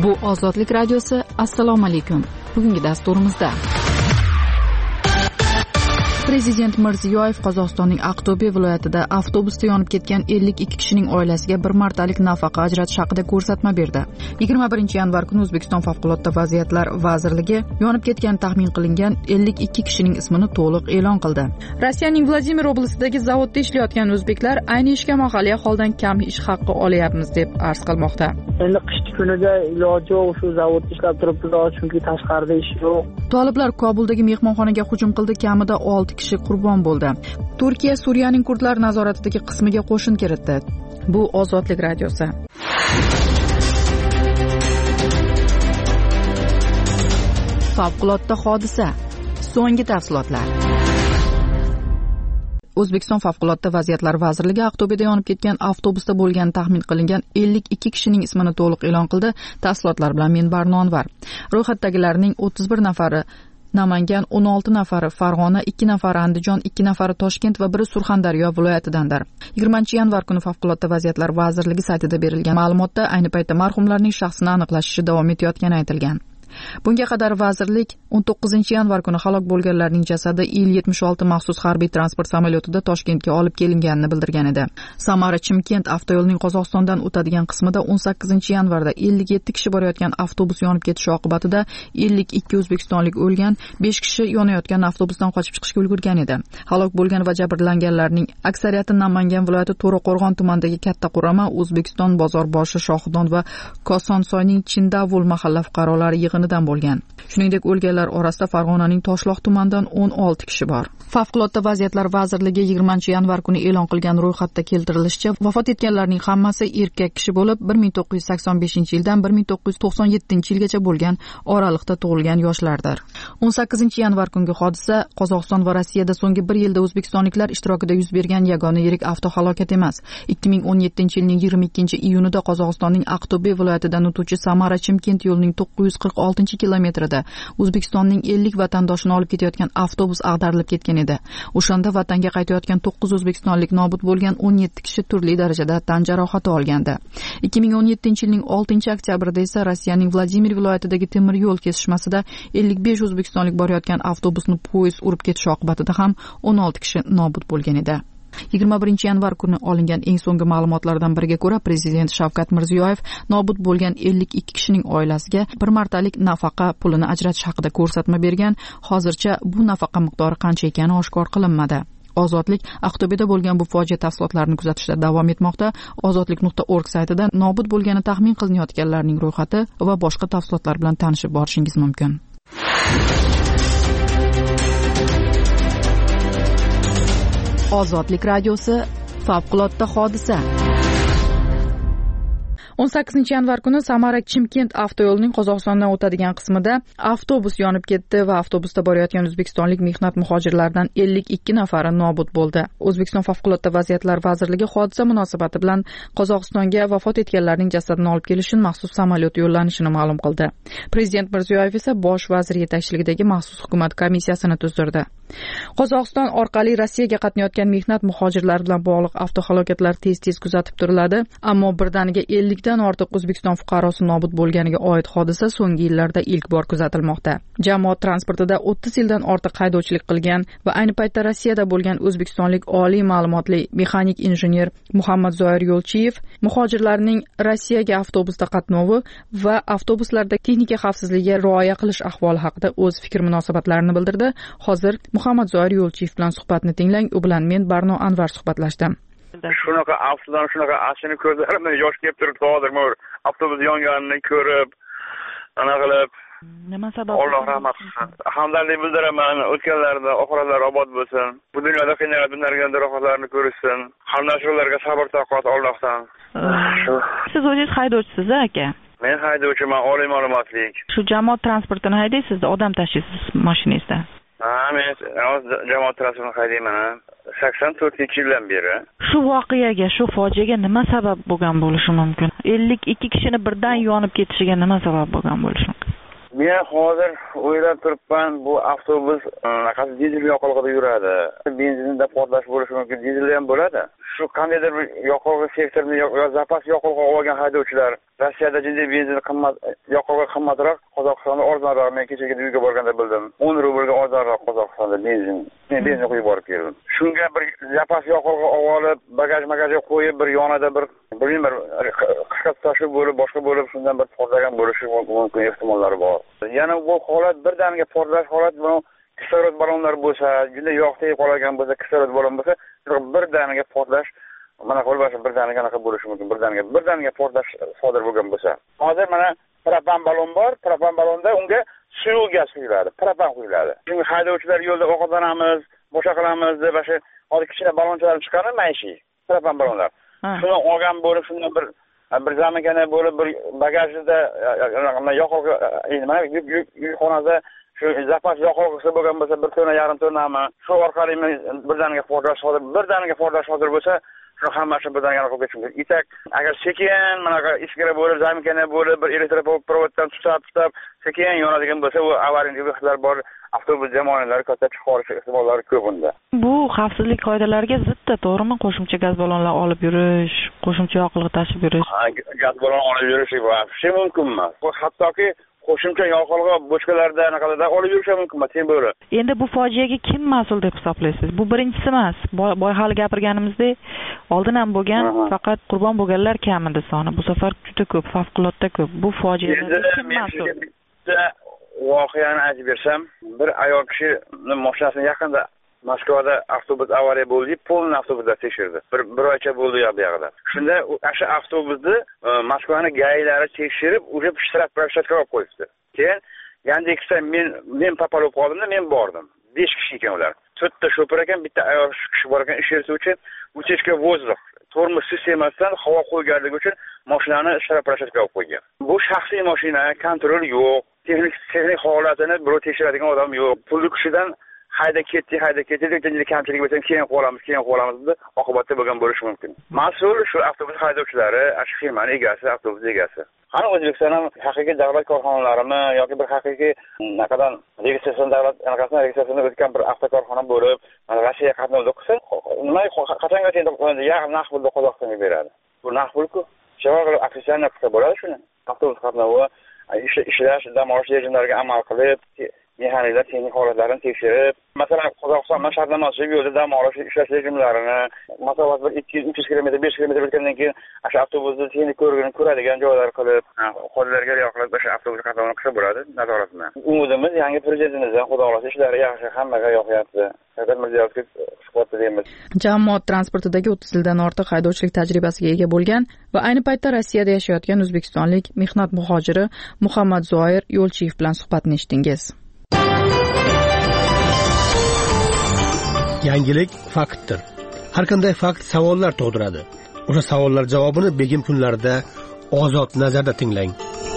Bu Ozodlik radiosi. Assalomu alaykum. Bugungi dasturimizda Prezident Mirziyoyev Qozog'istonning Aqto'be viloyatida avtobusda yonib ketgan 52 kishining oilasiga bir martalik nafaqa ajratish haqida ko'rsatma berdi. 21-yanvar kuni O'zbekiston Favqulodda vaziyatlar vazirligi yonib ketgan taxmin qilingan 52 kishining ismini to'liq e'lon qildi. Rossiyaning Vladimir oblastidagi zavodda ishlayotgan o'zbeklar ayni ishga mahalliy aholidan kam ish haqqi olyapmiz deb arz qilmoqda. Endi qish kunida iloji yo'q, shu zavodda ishlab turibmiz, chunki tashqarida ish yo'q. Toliblar Kobuldagi mehmonxonaga hujum qildi, kamida 6 kishi qurbon bo'ldi. Turkiya Suriyaning kurdlar nazoratidagi qismiga qo'shin kiritdi. Bu Ozodlik radiosi. Favqulodda hodisa. So'nggi tafsilotlar. O'zbekiston Favqulodda vaziyatlar vazirligi Aqto'beda yonib ketgan avtobusda bo'lgan taxmin qilingan 52 kishining ismini to'liq e'lon qildi. Tafsilotlar bilan men Barno Anvar. Ro'yxatdagilarning 31 nafari Namangan, 16 nafari Farg'ona, 2 nafari Andijon, 2 nafari Toshkent va biri Surxondaryo viloyatidandir. 20-yanvar kuni Favqulodda vaziyatlar vazirligi saytida berilgan ma'lumotda ayni paytda marhumlarning shaxsini aniqlash davom etayotgani aytilgan. Bunga qadar vazirlik 19-yanvar kuni halok bo'lganlarning jasadi Il-76 maxsus harbiy transport samolyotida Toshkentga olib kelinganini bildirgan edi. Samara-Chimkent avtoyo'lining Qozog'istondan o'tadigan qismida 18-yanvarda 57 kishi borayotgan avtobus yonib ketishi oqibatida 52 o'zbekistonlik o'lgan, 5 kishi yonayotgan avtobusdan qochib chiqishga ulgurgan edi. Halok bo'lgan va jabrlanganlarning aksariyati Namangan viloyati To'raqo'rg'on tumanidagi Katta Qurama, O'zbekiston Bozorboshi, Shohidon va Kosonsoyning Chindavul mahalla fuqarolari yig'ini bo'lgan. Shuningdek, o'lganlar orasida Farg'onaning Toshloq tumanidan 16 kishi bor. Favqulodda vaziyatlar vazirligi 20-yanvar kuni e'lon qilgan ro'yxatda keltirilishicha, vafot etganlarning hammasi erkak kishi bo'lib, 1985-yildan 1997-yilgacha bo'lgan oraliqda tug'ilgan yoshlardir. 18-yanvar kungi hodisa Qozog'iston va Rossiyada so'nggi 1 yilda o'zbekistonliklar ishtirokida yuz bergan yagona yirik avtohalokat emas. 2017-yilning 22-iyunida Qozog'istonning Aqto'be viloyatidan o'tuvchi Samara-Chimkent yo'lining 940-kilometrida O'zbekistonning 50 vatandoshini olib ketayotgan avtobus ag'darilib ketgan edi. O'shanda vatanga qaytayotgan 9 o'zbekistonlik nobud bo'lgan, 17 kishi turli darajada tan jarohati olgandi. 2017-yilning 6-oktyabrida esa Rossiyaning Vladimir viloyatidagi temir yo'l kesishmasida 55 o'zbekistonlik borayotgan avtobusni poyezd urib ketishi oqibatida ham 16 kishi nobud bo'lgan edi. 21-yanvar kuni olingan eng so'nggi ma'lumotlardan biriga ko'ra, Prezident Shavkat Mirziyoyev nobud bo'lgan 52 kishining oilasiga bir martalik nafaqa pulini ajratish haqida ko'rsatma bergan. Hozircha bu nafaqa miqdori qancha ekani oshkor qilinmadi. Ozodlik Aqto'beda bo'lgan bu fojia tafsilotlarini kuzatishda davom etmoqda. Ozodlik.org saytida nobud bo'lgani taxmin qilinayotganlarning ro'yxati va boshqa tafsilotlar bilan tanishib borishingiz mumkin. Ozodlik radiosi. Favqulodda hodisa. 18-yanvar kuni Samara-Chimkent avtoyo'lining Qozog'istondan o'tadigan qismida avtobus yonib ketdi va avtobusda borayotgan o'zbekistonlik mehnat muhojirlaridan 52 nafari nobud bo'ldi. O'zbekiston Favqulodda vaziyatlar vazirligi hodisa munosabati bilan Qozog'istonga vafot etganlarning jasadini olib kelish uchun maxsus samolyot yo'llanishini ma'lum qildi. Prezident Mirziyoyev esa bosh vazir yetakchiligidagi maxsus hukumat komissiyasini tuzdirdi. Qozog'iston orqali Rossiyaga qatnayotgan mehnat muhojirlari bilan bog'liq avtohalokatlar tez-tez kuzatib turiladi, ammo birdaniga 50 dan ortiq O'zbekiston fuqarosi nobud bo'lganiga oid hodisa so'nggi yillarda ilk bor kuzatilmoqda. Jamoat transportida 30 yildan ortiq haydovchilik qilgan va ayni paytda Rossiyada bo'lgan o'zbekistonlik oliy ma'lumotli mexanik injener Muhammad Zoir Yo'lchiyev muhojirlarning Rossiyaga avtobusda qatnovi va avtobuslarda texnika xavfsizligiga rioya qilish ahvoli haqida o'z fikr munosabatlarini bildirdi. Hozir Muhammad Zoir Yo'lchiyev bilan suhbatni tinglang. U bilan men Barno Anvar suhbatlashdim. Shunaqa afsudan shunaqa ashini ko'zlarimdan yosh kelib turibdi. Hozir avtobus yonganini ko'rib, ana qilib, nima sabab? Alloh rahmat qilsin. Hamdardlik bildiraman. O'tganlarda oxiratlari obod bo'lsin. Bu dunyoda qiynalib dunlarga rohatlarni ko'rishsin. Hamdardlarga sabr toqat Allohdan. Siz o'zingiz haydovchisiz, aka? Men haydovchiman, oliy ma'lumotlik. Shu jamoat transportini haydaysiz, odam tashiysiz mashinangizda. Men jamoat transportini haydayman. 84-yildan beri. Shu voqeaga, shu fojiaga nima sabab bo'lgan bo'lishi mumkin? 52 kishini birdan yonib ketishiga nima sabab bo'lgan bo'lishi mumkin? Men hozir o'ylab turibman, bu avtobus qanday dizel yoqilg'ida yuradi. Benzinda portlash bo'lishi mumkin, dizel ham bo'ladi. Shu qandaydir bir yoqilg'i sektorida yo zapas yoqilg'i olgan haydovchilar Rossiyada jinday benzin qimmat, yoqilg'i qimmatroq, Qozog'istonda arzonroq. Men kechagi uyga borganda bildim. 10 rublga arzonroq Qozog'istonda benzin. Men benzin qo'yib borib keldim. Shunga bir zapas yoqilg'i olib, bagajga qo'yib, bir yonida bir qisqa tashib bo'lib, boshqa bo'lib, shundan bir portlagan bo'lishi mumkin ehtimollari bor. Yana bu holat birdaniga portlash holat bu kislorod ballonlari bo'lsa, juda yoqtay qolgan bo'lsa, kislorod ballon bo'lsa, birdaniga portlash mana qo'lbasi birdaniga anaqa bo'lishi mumkin. Birdaniga portlash sodir bo'lgan bo'lsa. Hozir mana propan ballon bor, propan ballonda unga suyuq gaz quyiladi, propan quyiladi. Chunki haydovchilar yo'lda ovqatlanamiz, boshqa qilamiz deb o'sha hozir kichkina ballonchalar chiqadi, maishiy propan ballonlar. Shuni olgan bo'lib, shundan bir zamagana bo'lib, bir bagajida yoqilg'i, mana yukxonada shu zapas yoqilg'isi bo'lgan bo'lsa, 1 tonna, yarim tonnami, shu orqali birdaniga portlash sodir bo'lsa, shu hammasini birdaniga qilib ketish mumkin. Itak agar sekin mana ichkari bo'lib, zamagana bo'lib, bir elektroprovoddan tutab sekin yonadigan bo'lsa, u avariya risklar bor. Avtobus jamoalari katta chiqarish ehtimollari ko'p unda. Bu xavfsizlik qoidalariga zidda, to'g'rimi? Qo'shimcha gaz ballonlar olib yurish, qo'shimcha yoqilg'i tashib yurish. Gaz ballon olib yurish bu mumkin emas. Bu hattoki qo'shimcha yoqilg'i bochkalarda anaqalarda olib yurish mumkin emas, tem bo'lib. Endi bu fojiaga kim mas'ul deb hisoblaysiz? Bu birinchisi emas. Boy hali gapirganimizdek, oldin ham bo'lgan, faqat qurbon bo'lganlar kamida soni. Bu safar juda ko'p, favqulodda ko'p. Bu fojiaga kim mas'ul? Voqeani aytib bersam, bir ayol kishi mashinasini yaqinda Moskvada avtobus avariya bo'ldi, polni avtobuslar tekshirdi. Bir oycha bo'ldi bu yerda. Shunda o'sha avtobusni Moskvaning gaylari tekshirib, o'sha shtraf proshtatka olib qo'yibdi. Keyin Yandexda men papal bo'lib qoldimda, men bordim. 5 kishi ekan ular. 4 ta shoför ekan, bitta ayol kishi bor ekan, ish yurituvchi, utechka vozdux, tormoz sistemasidan havo qo'yganligi uchun mashinani shtraf proshtatka olib qo'ygan. Bu shaxsiy mashina, kontrol yo'q. Texnik holatini birov tekshiradigan odam yo'q. Pulli kishidan hayda ketdi deb kamchilik bo'lsa keyin qo'lamiz deb oqibatda bo'lgan bo'lishi mumkin. Mas'ul shu avtobus haydovchilari, shu firmaning egasi, avtobus egasi. Qani O'zbekistonning haqiqiy davlat korxonalarimi yoki bir haqiqiy naqadan registratsiya davlat registratsiyadan o'tgan bir avtokorxona bo'lib, Rossiya qatnovda qilsa, nima qachongacha endi naqd pulni Qozog'istonga beradi. Bu naqd pul-ku. Javob ofitsialniy qilsa bo'ladi shuni. Avtobus qatnovi ishlash dam olish rejimlariga amal qilib, mexaniklar texnik holatlarini tekshirib, masalan, Qozog'istonda shartnomasi yo'lda dam olish ishlash rejimlarini, masofa bir 200 kilometr, 5 kilometr o'tgandan keyin o'sha avtobusni texnik ko'radigan joylar qilib, qoidalarga rioya qilib o'sha avtobus qatnovini qilsa bo'ladi, nazorat bilan. Umidimiz yangi prezidentimizdan xudo xohlasa ishlari yaxshi, hammaga yoqyapti. Shavkat Mirziyoyevga suhbatda deymiz. Jamoat transportidagi 30 yildan ortiq haydovchilik tajribasiga ega bo'lgan va ayni paytda Rossiyada yashayotgan o'zbekistonlik mehnat muhojiri Muhammad Zoir Yo'lchiyev bilan suhbatni eshitdingiz. Yangilik faktdir. Har qanday fakt savollar tug'diradi. O'sha savollar javobini begim kunlarida ozod nazarda tinglang.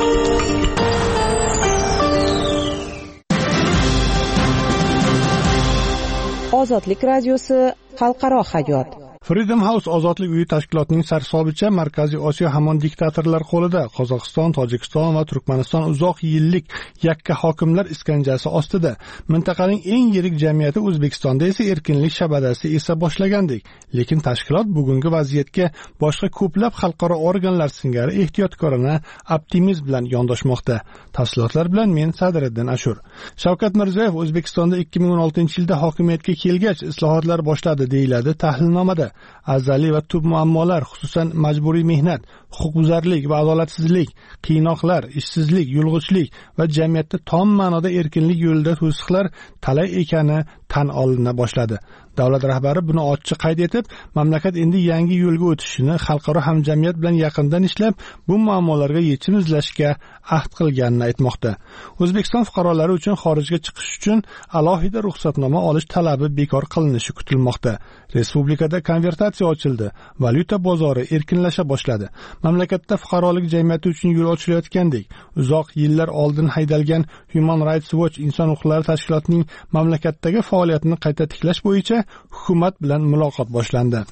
Ozodlik radiosi xalqaro hayot. Freedom House ozodlik uyi tashkilotining sarhisobicha Markaziy Osiyo hamon diktatorlar qo'lida. Qozog'iston, Tojikiston va Turkmaniston uzoq yillik yakka hokimlar iskanjasi ostida. Mintaqaning eng yirik jamiyati O'zbekistonda esa erkinlik shabadasi esa boshlagandek. Lekin tashkilot bugungi vaziyatga boshqa ko'plab xalqaro organlar singari ehtiyotkorona optimizm bilan yondoshmoqda. Tafsilotlar bilan men Sadriddin Ashur. Shavkat Mirziyoyev O'zbekistonda 2016-yilda hokimiyatga kelgach islohotlar boshladi deyiladi tahlilnomada. Azaliy va tub muammolar, xususan majburiy mehnat, huquqbuzarlik va adolatsizlik, qiynoqlar, ishsizlik, yulg'ichlik va jamiyatda tom ma'noda erkinlik yo'lida to'siqlar talay ekani tan olina boshladi. Davlat rahbari buni ochiq qayd etib, mamlakat endi yangi yo'lga o'tishini, xalqaro hamjamiyat bilan yaqindan ishlab, bu muammolarga yechim izlashga ahd qilganini aytmoqda. O'zbekiston fuqarolari uchun xorijga chiqish uchun alohida ruxsatnoma olish talabi bekor qilinishi kutilmoqda. Respublikada konvertatsiya ochildi, valyuta bozori erkinlasha boshladi. Mamlakatda fuqarolik jamiyati uchun yo'l ochilayotgandek, uzoq yillar oldin haydalgan Human Rights Watch inson huquqlari tashkilotining mamlakatdagi faoliyatini qayta tiklash bo'yicha hukumat bilan muloqot boshlandi.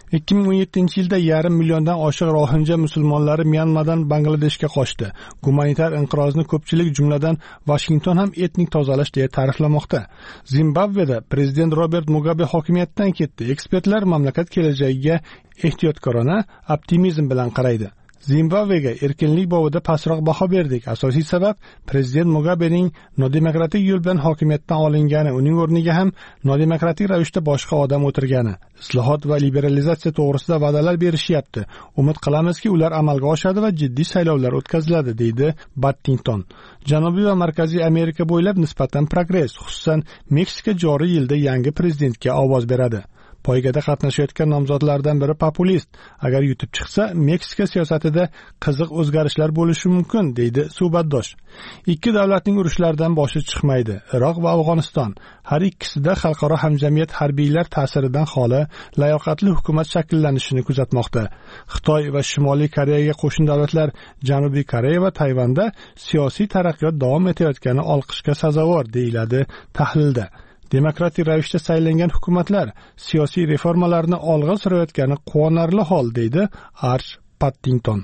2017-yilda yarim milliondan oshiq rohinja musulmonlari Myanmadan Bangladeshga qochdi. Gumanitar inqirozni ko'pchilik, jumladan Washington ham etnik tozalash deya ta'riflamoqda. Zimbabveda prezident Robert Mugabe hokimiyatdan ketdi. Ekspertlar mamlakat kelajagiga ehtiyotkorona optimizm bilan qaraydi. Zimbabvega erkinlik bobida pastroq baho berdik. Asosiy sabab prezident Mugabening nodemokratik yo'l bilan hokimiyatdan olingani, uning o'rniga ham nodemokratik ravishda boshqa odam o'tirgani. Islohot va liberalizatsiya to'g'risida va'dalar berishyapti. Umid qilamizki, ular amalga oshadi va jiddiy saylovlar o'tkaziladi, deydi Battington. Janubiy va Markaziy Amerika bo'ylab nisbatan progress, xususan Meksika joriy yilda yangi prezidentga ovoz beradi. Poygada qatnashayotgan nomzodlardan biri populist. Agar yutib chiqsa, Meksika siyosatida qiziq o'zgarishlar bo'lishi mumkin, deydi suhbatdosh. Ikki davlatning urushlaridan boshi chiqmaydi. Iroq va Afg'oniston. Har ikkisida xalqaro hamjamiyat harbiylar ta'siridan xoli, layoqatli hukumat shakllanishini kuzatmoqda. Xitoy va Shimoliy Koreyaga qo'shni davlatlar Janubiy Koreya va Tayvanda siyosiy taraqqiyot davom etayotgani olqishga sazovor, deyiladi tahlilda. Demokratik ravishda saylangan hukumatlar siyosiy reformalarni olg'a surayotgani quvonarli hol, deydi Arch Pattington.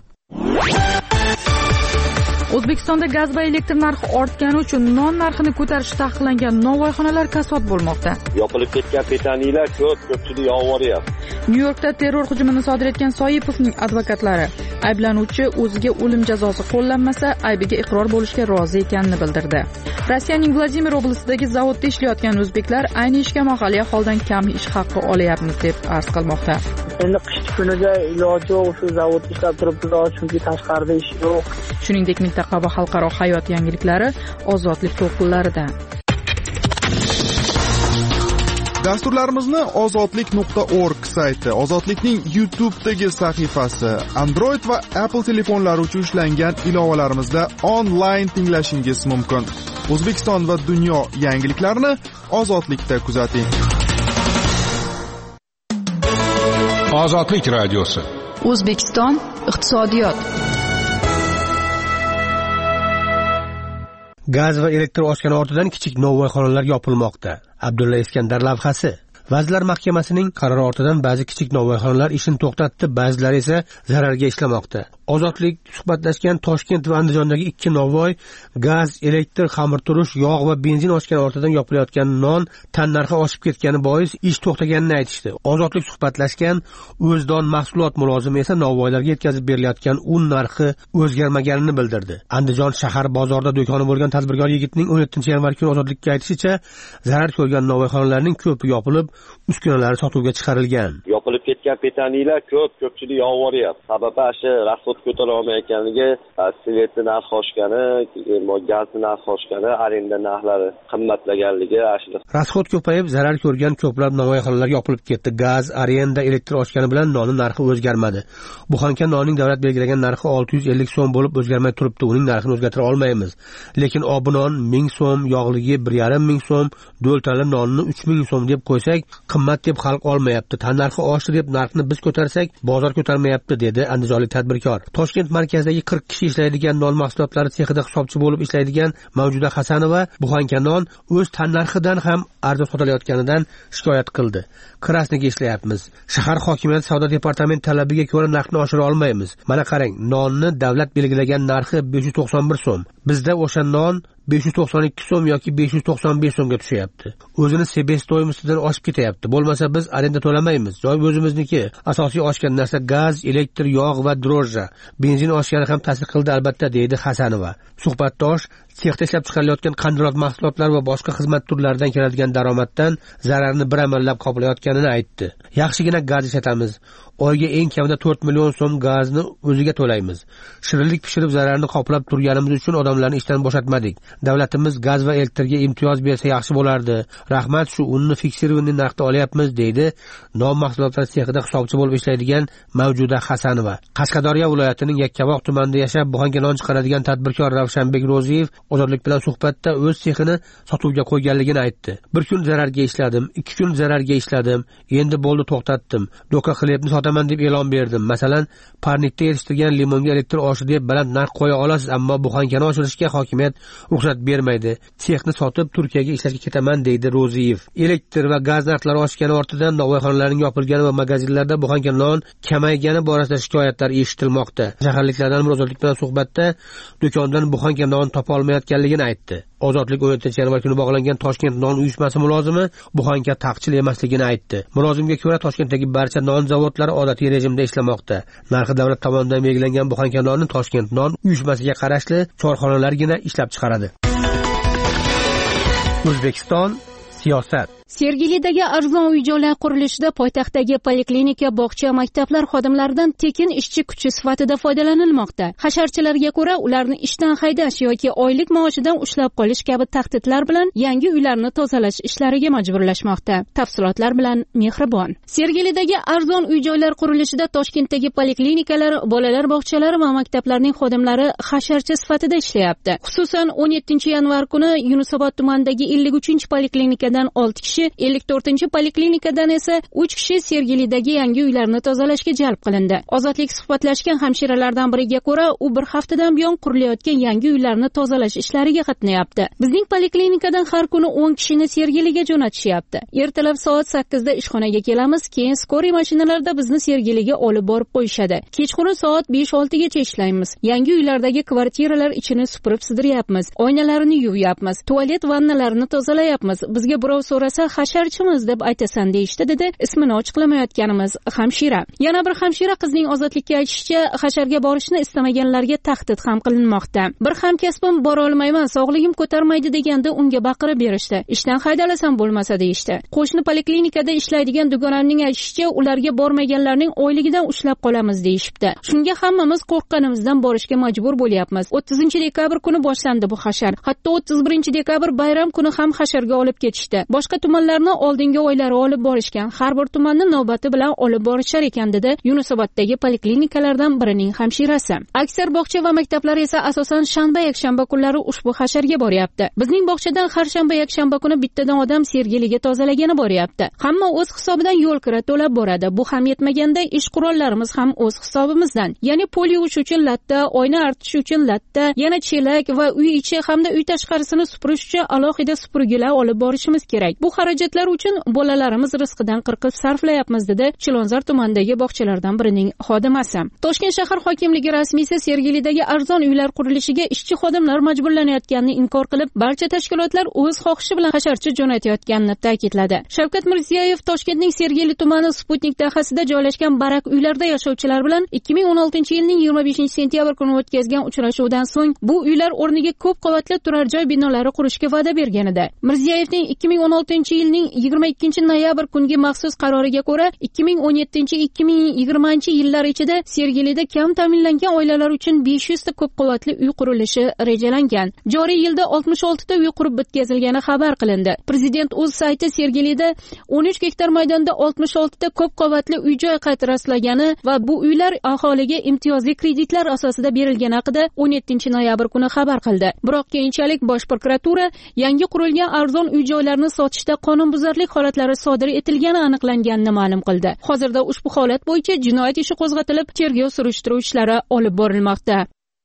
O'zbekistonda gaz va elektr narxi ortgani uchun non narxini ko'tarish taqiqlangan novvoyxonalar kasod bo'lmoqda. Yopilib ketgan petaniyalar ko'pchilik yog'voryapti. Nyu-Yorkda terror hujumini sodir etgan Soipovning advokatlari ayblanuvchi o'ziga o'lim jazosi qo'llanmasa, aybiga iqror bo'lishga rozi ekanini bildirdi. Rossiyaning Vladimir oblastidagi zavodda ishlayotgan o'zbeklar ayni ishga mahalliy aholidan kam ish haqqi olyapmiz deb arz qilmoqda. Endi qish kunida iloji yo'q, shu zavodda ishlab turibmiz, chunki tashqarida ish yo'q. Shuningdek, mintaqa va xalqaro hayot yangiliklari ozodlik to'lqinlarida. Dasturlarimizni ozodlik.org sayti, Ozodlikning YouTube'dagi sahifasi, Android va Apple telefonlari uchun ishlangan ilovalarimizda onlayn tinglashingiz mumkin. O'zbekiston va dunyo yangiliklarini Ozodlikda kuzating. Ozodlik radiosi. O'zbekiston iqtisodiyot. Gaz va elektr oshgani ortidan kichik novvoyxonalar yopilmoqda. Abdulla Iskandar lavhasi. Vazirlar Mahkamasining qarori ortidan ba'zi kichik novvoyxonalar ishini to'xtatdi, ba'zilari esa zararga ishlamoqda. Ozodlik suhbatlashgan Toshkent va Andijondagi ikki novvoy gaz, elektr, xamirturush, yog' va benzin oshgani ortidan yopilayotgan non tan narxi oshib ketgani bois ish to'xtaganini aytishdi. Ozodlik suhbatlashgan O'zdon mahsulot mulozimi esa novvoylarga yetkazib berilayotgan un narxi o'zgarmaganini bildirdi. Andijon shahar bozorida do'koni bo'lgan tadbirkor yigitning 17-yanvar kuni Ozodlikka aytishicha, zarar ko'rgan novvoyxonalarning ko'pi yopilib, uskunalari sotuvga chiqarilgan. Yopilib ketgan petaniyalar ko'pchilik yog'voryapti. Sababi shu rasxod ko'tara olmayotganligi, svetni narxi oshgani, gazni narxi oshgani, arenda narxlari qimmatlaganligi ashula. Rasxod ko'payib, zarar ko'rgan ko'plab novvoyxonalar yopilib ketdi. Gaz, arenda, elektr oshgani bilan nonning narxi o'zgarmadi. Buxanka nonning davlat belgilagan narxi 650 so'm bo'lib o'zgarmay turibdi. Uning narxini o'zgartira olmaymiz. Lekin obunon 1000 so'm, yog'ligi 1,5 so'm, do'ltali nonni 3000 so'm deb qo'ysak, qimmat deb xalq olmayapti. Tan narxi oshdi deb narxni biz ko'tarsak, bozor ko'tarmayapti, dedi andijonlik tadbirkor. Toshkent markazidagi 40 kishi ishlaydigan non mahsulotlari sexida hisobchi bo'lib ishlaydigan Mavjuda Hasanova buxanka non o'z tan narxidan ham arzon sotilayotganidan shikoyat qildi. Krasniga ishlayapmiz. Shahar hokimiyati savdo departamenti talabiga ko'ra narxni oshira olmaymiz. Mana qarang, nonni davlat belgilagan narxi 591 so'm. Bizda o'sha non 592 so'm yoki 595 so'mga tushyapti. O'zini Sebestoyimizdan oshib ketyapti. Bo'lmasa biz arenda to'lamaymiz. Joy o'zimizniki. Asosiy oshgan narsa gaz, elektr, yog' va drojja. Benzin oshgani ham ta'sir qildi albatta, deydi Hasanova. Suhbatdosh sexda ishlab chiqarilayotgan qandilat mahsulotlar va boshqa xizmat turlaridan keladigan daromaddan zararni bir amallab qoplayotganini aytdi. Yaxshigina gaz ishlatamiz. Oyga eng kamida 4 million so'm gazni o'ziga to'laymiz. Shirinlik pishirib zararni qoplab turganimiz uchun odamlarni ishdan bo'shatmadik. Davlatimiz gaz va elektrga imtiyoz bersa yaxshi bo'lardi. Rahmat, shu unni fiksirованный narxda olyapmiz, deydi non mahsulotlari sexida hisobchi bo'lib ishlaydigan Mavjuda Hasanova. Qashqadaryo viloyatining Yakkabog' tumanida yashab, buxanka non chiqaradigan tadbirkor Ravshanbek Ro'ziyev Ozodlik bilan suhbatda o'z sexini sotuvga qo'yganligini aytdi. Bir kun zararga ishladim, 2 kun zararga ishladim, endi bo'ldi to'xtatdim. Doka xlebni sotaman deb e'lon berdim. Masalan, parnikda yetishtirgan limonga elektr oshi deb baland narx qo'ya olasiz, ammo buxankani oshirishga hokimiyat ruxsat bermaydi. Sexni sotib Turkiyaga ishlashga ketaman deydi Ro'ziyev. Elektr va gaz narxlari oshgani ortidan novvoyxonalarning yopilgani va magazinlarda buxanka non kamaygani borasida shikoyatlar eshitilmoqda. Shaharliklardan Ozodlik bilan suhbatda do'kondan buxanka non topa olmayotganligini aytdi. Ozodlik 17-yanvar kuni bog'langan Toshkent non uyushmasi mulozimi buxanka taqchil emasligini aytdi. Mulozimga ko'ra Toshkentdagi barcha non zavodlari odatiy rejimda ishlamoqda. Narxi davlat tomonidan belgilangan buxanka nonni Toshkent non uyushmasiga qarashli korxonalargina ishlab chiqaradi. O'zbekiston siyosat. Sergelidagi arzon uy-joylar qurilishida poytaxtdagi poliklinika, bog'cha, maktablar xodimlaridan tekin ishchi kuchi sifatida foydalanilmoqda. Hasharchilarga ko'ra, ularni ishdan haydash yoki oylik maoshidan ushlab qolish kabi tahdidlar bilan yangi uylarni tozalash ishlariga majburlashmoqda. Tafsilotlar bilan Mehribon. Sergelidagi arzon uy-joylar qurilishida Toshkentdagi poliklinikalar, bolalar bog'chalari va maktablarning xodimlari hasharchi sifatida ishlayapti. Xususan, 17-yanvar kuni Yunusobod tumanidagi 53-poliklinikadan 6 kishi, 54-poliklinikadan esa 3 kishi Sergelidagi yangi uylarni tozalashga jalb qilindi. Ozodlik suhbatlashgan hamshiralardan biriga ko'ra, u bir haftadan buyon qurilayotgan yangi uylarni tozalash ishlariga qatnayapti. Bizning poliklinikadan har kuni 10 kishini Sergeliga jo'natishyapti. Ertalab soat 8 da ishxonaga kelamiz, keyin skoriy mashinalarda bizni Sergeliga olib borib qo'yishadi. Kechqurun soat 5-6 gacha ishlaymiz. Yangi uylardagi kvartiralar ichini supurib sidiryapmiz, oynalarini yuvyapmiz, tualet vannalarini tozalayapmiz. Bizga birov so'rasa hasharchimiz deb aytasan deyishdi, dedi ismini ochiqlamayotganimiz hamshira. Yana bir hamshira qizning Ozodlikka aytishicha, hasharga borishni istamaganlarga tahdid ham qilinmoqda. Bir hamkasbim bora olmayman, sog'ligim ko'tarmaydi deganda unga baqirib berishdi. Ishdan haydalasam bo'lmasa deyishdi. Qo'shni poliklinikada ishlaydigan dugonamning aytishicha, ularga bormaganlarning oyligidan ushlab qolamiz deyishibdi. Shunga hammamiz qo'rqqanimizdan borishga majbur bo'lyapmiz. 30-dekabr kuni boshlandi bu hashar. Hatto 31-dekabr bayram kuni ham hasharga olib ketishdi. Boshqa tumanlarni oldingi oylari olib borishgan, har bir tumanni navbati bilan olib borishar ekan, dedi Yunusoboddagi poliklinikalardan birining hamshirasi. Aksar bog'cha va maktablar esa asosan shanba, yakshanba kunlari ushbu hasharga boryapti. Bizning bog'chadan har shanba, yakshanba kuni bittadan odam Sergeliga tozalagani boryapti. Hamma o'z hisobidan yo'l kira to'lab boradi. Bu ham yetmaganda ish qurollarimiz ham o'z hisobimizdan. Ya'ni pol yuvish uchun latta, oyna artish uchun latta, yana chelak va uy ichi hamda uy tashqarisini supurish uchun alohida supurgilar olib borishimiz kerak. Bu xarajatlar uchun bolalarimiz rizqidan qirqib sarflayapmiz, dedi Chilonzor tumanidagi bog'chalardan birining xodimasi. Toshkent shahar hokimligi rasmiysi Sergelidagi arzon uylar qurilishiga ishchi xodimlar majburlanayotganini inkor qilib, barcha tashkilotlar o'z xohishi bilan hasharchi jo'natayotganini ta'kidladi. Shavkat Mirziyoyev Toshkentning Sergeli tumani Sputnik dahasida joylashgan barak uylarda yashovchilar bilan 2016-yilning 25-sentyabr kuni o'tkazgan uchrashuvdan so'ng bu uylar o'rniga ko'p qavatli turar joy binolari qurishga va'da bergan edi. Mirziyoyevning 2016-yilning 22-noyabr kungi maxsus qaroriga ko'ra 2017-2020 yillar ichida Sergelida kam ta'minlangan oilalar uchun 500 ta ko'p qavatli uy qurilishi rejalangan. Joriy yilda 66 ta uy qurib bitkazilgani xabar qilindi. Prezident o'z sayti Sergelida 13 gektar maydonda 66 ta ko'p qavatli uy-joy qayta rastlagani va bu uylar aholiga imtiyozli kreditlar asosida berilgani haqida 17-noyabr kuni xabar qildi. Biroq keyinchalik Bosh prokuratura yangi qurilgan arzon uy-joylarni sotishda qonunbuzarlik holatlari sodir etilgani aniqlanganini ma'lum qildi. Hozirda ushbu holat bo'yicha jinoyat ishi qo'zg'atilib, tergov surishtiruv ishlari olib borilmoqda.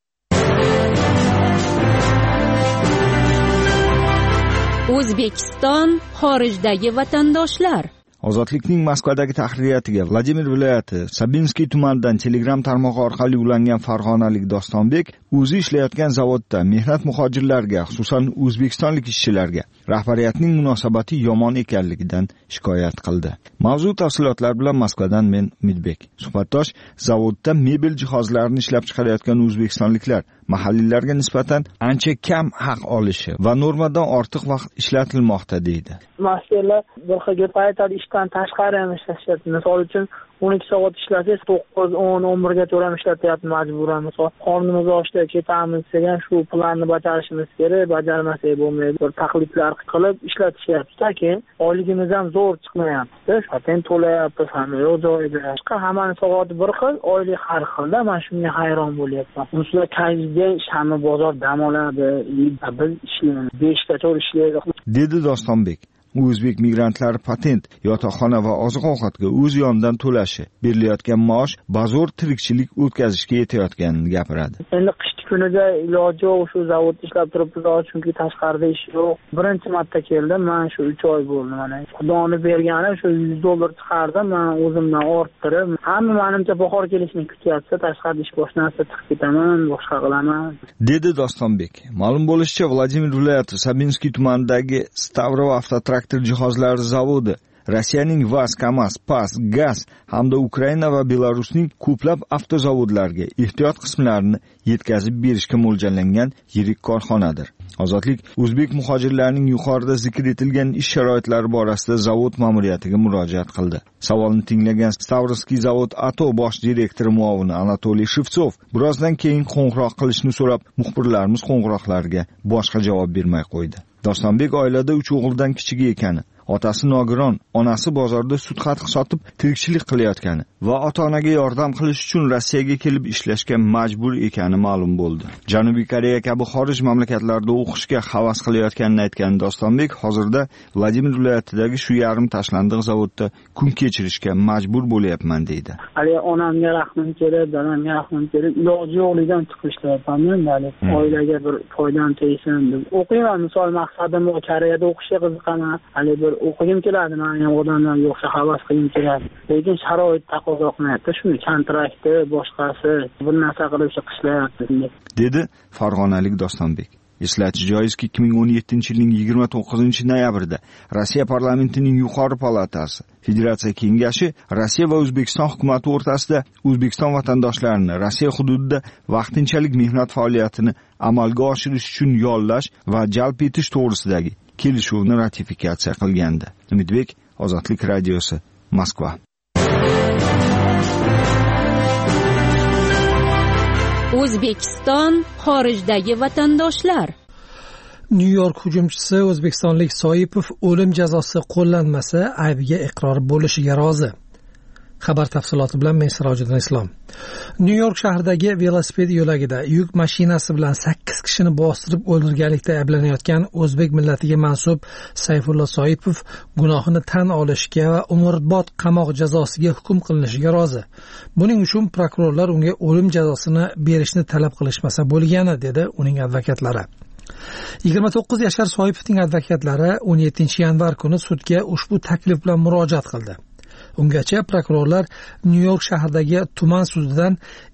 O'zbekiston xorijdagi vatandoshlar. Ozodlikning Moskvadagi tahririyatiga Vladimir viloyati Sabinskiy tumanidan Telegram tarmog'i orqali ulangan farg'onalik Dostonbek o'zi ishlayotgan zavodda mehnat muhojirlarga, xususan o'zbekistonlik ishchilarga rahbariyatning munosabati yomon ekanligidan shikoyat qildi. Mavzu tafsilotlar bilan Moskvadan men Umidbek. Suhbatdosh zavodda mebel jihozlarini ishlab chiqarayotgan o'zbekistonliklar mahalliylarga nisbatan ancha kam haq olishi va normadan ortiq vaqt ishlatilmoqda deydi. Mas'ullar bir xilga paytda ishdan tashqari ham ishlashyapti. Misol uchun 12 soat ishlasangiz 9, 10, 11 gacha ham ishlatyapti majburan. Misol qornimiz ochda ketamiz degan shu planni bajarishimiz kerak, bajarmasak bo'lmaydi. Bir takliflar qilib ishlatishyapti, keyin oyligimiz ham zo'r chiqmayapti. Shundan to'layapmiz hamma yo'q joyida. Hammaning soati bir xil, oylik har xilda. Men shunga hayron bo'lyapman. Ular keyin shanba bozor dam oladi, biz ishlaymiz, 5gacha ishlaymiz, dedi Dostonbek. O'zbek migrantlari patent, yotoqxona va oziq-ovqatga o'z yonidan to'lashi, berilayotgan maosh bazo'r tirikchilik o'tkazishga yetayotganini gapiradi. Endi qishki kunida iloji yo'q, shu zavodda ishlab turibmiz, chunki tashqarida ish yo'q. Birinchi marta keldim, men shu 3 oy bo'ldi mana. Xudoni bergani shu $100 chiqardim, men o'zimdan orttirib, hamma menimcha bahor kelishini kutyapti, tashqarida ish boshlansa chiqib ketaman, boshqa qilaman, dedi Dostonbek. Ma'lum bo'lishicha, Vladimir viloyati Sabinskiy tumanidagi Stavrov avtotraktor jihozlari zavodi Rossiyaning Vaz, Kamaz, Pas, Gaz hamda Ukraina va Belarusning ko'plab avtozavodlarga ehtiyot qismlarini yetkazib berishga mo'ljallangan yirik korxonadir. Ozodlik o'zbek muhojirlarining yuqorida zikr etilgan ish sharoitlari borasida zavod ma'muriyatiga murojaat qildi. Savolni tinglagan Stavrovskiy zavod ATO bosh direktori muovini Anatoliy Shevtsov birozdan keyin qo'ng'iroq qilishni so'rab, muxbirlarimiz qo'ng'iroqlariga boshqa javob bermay qo'ydi. Dostonbek oilada 3 o'g'ildan kichigi ekani, otasi nogiron, onasi bozorda sut qatiq sotib tirikchilik qilayotgani va ota-onaga yordam qilish uchun Rossiyaga kelib ishlashga majbur ekani ma'lum bo'ldi. Janubiy Koreya kabi xorij mamlakatlarida o'qishga havas qilayotganini aytgan Dostonbek hozirda Vladimir viloyatidagi shu yarim tashlandiq zavodda kun kechirishga majbur bo'lyapman deydi. Hali onamga rahmim kelib, dadamga rahmim kelib, iloji yo'qligidan chiqib ishlayapman, hali oilaga bir foydam tegsin deb. O'qiyman, misol maqsadim Koreyada o'qishga qiziqaman, hali bir o'qigim keladi, men ham odamlarga o'xshab havas qilgim keladi. Lekin sharoit taqozo qilmayapti, shuni kontrakti, boshqasi bir narsa qilib chiqishlayapti, dedi farg'onalik Dostonbek. Eslatish joizki, 2017-yilning 29-noyabrida Rossiya parlamentining yuqori palatasi Federatsiya kengashi Rossiya va O'zbekiston hukumati o'rtasida O'zbekiston vatandoshlarini Rossiya hududida vaqtinchalik mehnat faoliyatini amalga oshirish uchun yollash va jalb etish to'g'risidagi kelishuvni ratifikatsiya qilgandi. Umidbek, Ozodlik radiosi, Moskva. O'zbekiston xorijdagi vatandoshlar. Nyu-York hujumchisi o'zbekistonlik Soipov o'lim jazosi qo'llanmasa aybiga iqror bo'lishiga rozi. Xabar tafsiloti bilan men Sirojiddin Islom. Nyu-York shahridagi velosiped yo'lagida yuk mashinasi bilan 8 kishini bostirib o'ldirganlikda ayblanayotgan o'zbek millatiga mansub Sayfullo Soipov gunohini tan olishga va umrbod qamoq jazosiga hukm qilinishiga rozi. Buning uchun prokurorlar unga o'lim jazosini berishni talab qilishmasa bo'lgani, dedi uning advokatlari. 29 yashar Soipovning advokatlari 17-yanvar kuni sudga ushbu taklif bilan murojaat qildi. Ungacha prokurorlar Nyu-York shahridagi tuman sudidan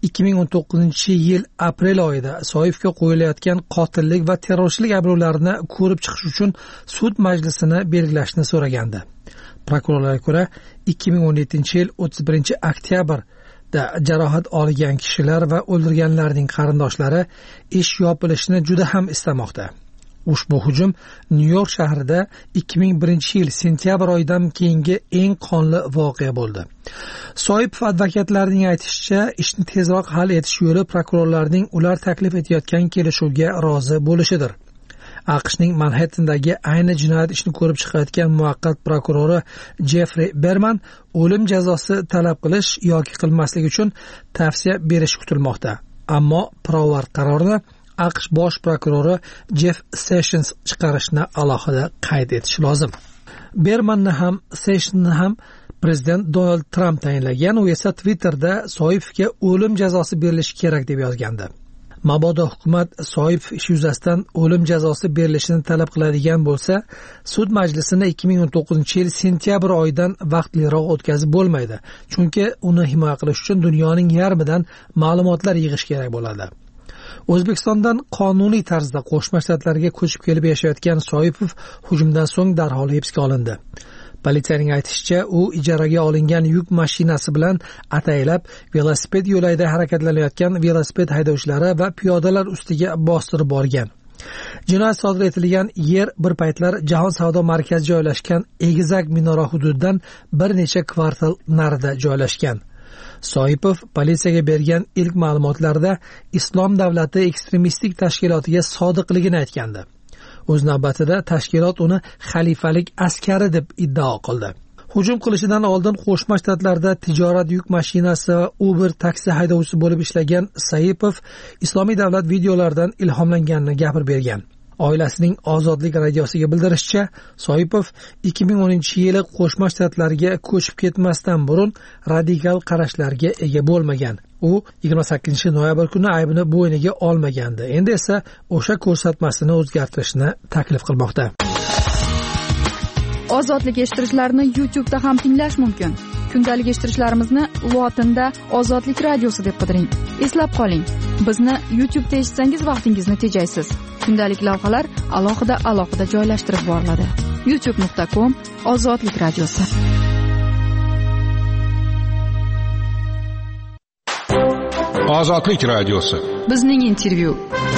2019-yil aprel oyida Soipovga qo'yilayotgan qotillik va terrorchilik ayblovlarini ko'rib chiqish uchun sud majlisini belgilashni so'ragandi. Prokurorlarga ko'ra, 2017-yil 31-oktyabrda jarohat olgan kishilar va o'ldirganlarning qarindoshlari ish yopilishini juda ham istamoqda. Ushbu hujum Nyu-York shahrida 2001-yil sentyabr oyidan keyingi eng qonli voqea bo'ldi. Soipov advokatlarining aytishicha, ishni tezroq hal etish yo'li prokurorlarning ular taklif etayotgan kelishuvga rozi bo'lishidir. AQShning Manhattandagi ayni jinoyat ishini ko'rib chiqayotgan muvaqqat prokurori Jeffrey Berman o'lim jazosi talab qilish yoki qilmaslik uchun tavsiya berish kutilmoqda. Ammo pirovard qarorini AQSh bosh prokurori Jeff Sessions chiqarishni alohida qayd etish lozim. Bermanni ham Sessionsni ham prezident Donald Trump tayinlagan, u esa Twitterda Soipovga o'lim jazosi berilishi kerak deb yozgandi. Mabodo hukumat Soipov ish yuzasidan o'lim jazosi berilishini talab qiladigan bo'lsa, sud majlisini 2019-yil sentyabr oyidan vaqtliroq o'tkazib bo'lmaydi, chunki uni himoya qilish uchun dunyoning yarmidan ma'lumotlar yig'ish kerak bo'ladi. O'zbekistondan qonuniy tarzda Qo'shma Shtatlarga ko'chib kelib yashayotgan Soipov hujumdan so'ng darhol hibsga olindi. Politsiyaning aytishicha, u ijaraga olingan yuk mashinasi bilan ataylab velosiped yo'layida harakatlanayotgan velosiped haydovchilari va piyodalar ustiga bostirib borgan. Jinoyat sodir etilgan yer bir paytlar Jahon savdo markazi joylashgan egizak minora hududidan bir necha kvartal narida joylashgan. Soipov politsiyaga bergan ilk ma'lumotlarda Islom davlati ekstremistik tashkilotiga sodiqligini aytgandi. O'z navbatida tashkilot uni xalifalik askari deb iddao qildi. Hujum qilishidan oldin Qo'shma Shtatlarda tijorat yuk mashinasi va Uber taksi haydovchisi bo'lib ishlagan Saipov Islomiy davlat videolaridan ilhomlanganini gapirib bergan. Oilasining Ozodlik radiosiga bildirishicha, Soipov 2010-yili Qo'shma Shtatlarga ko'chib ketmasdan burun radikal qarashlarga ega bo'lmagan. U 28-noyabr kuni aybini bo'yniga olmagandi. Endi esa o'sha ko'rsatmasini o'zgartirishni taklif qilmoqda. Ozodlik eshittirichlarini YouTube'da ham tinglash mumkin. Kundalik eshittirishlarimizni lotinda Ozodlik radiosi deb qidiring. Eslab qoling, bizni YouTube'da eshitsangiz vaqtingizni tejaysiz. Kundalik lavhalar alohida joylashtirib boriladi. youtube.com/Ozodlik radiosi. Ozodlik radiosi. Bizning intervyu.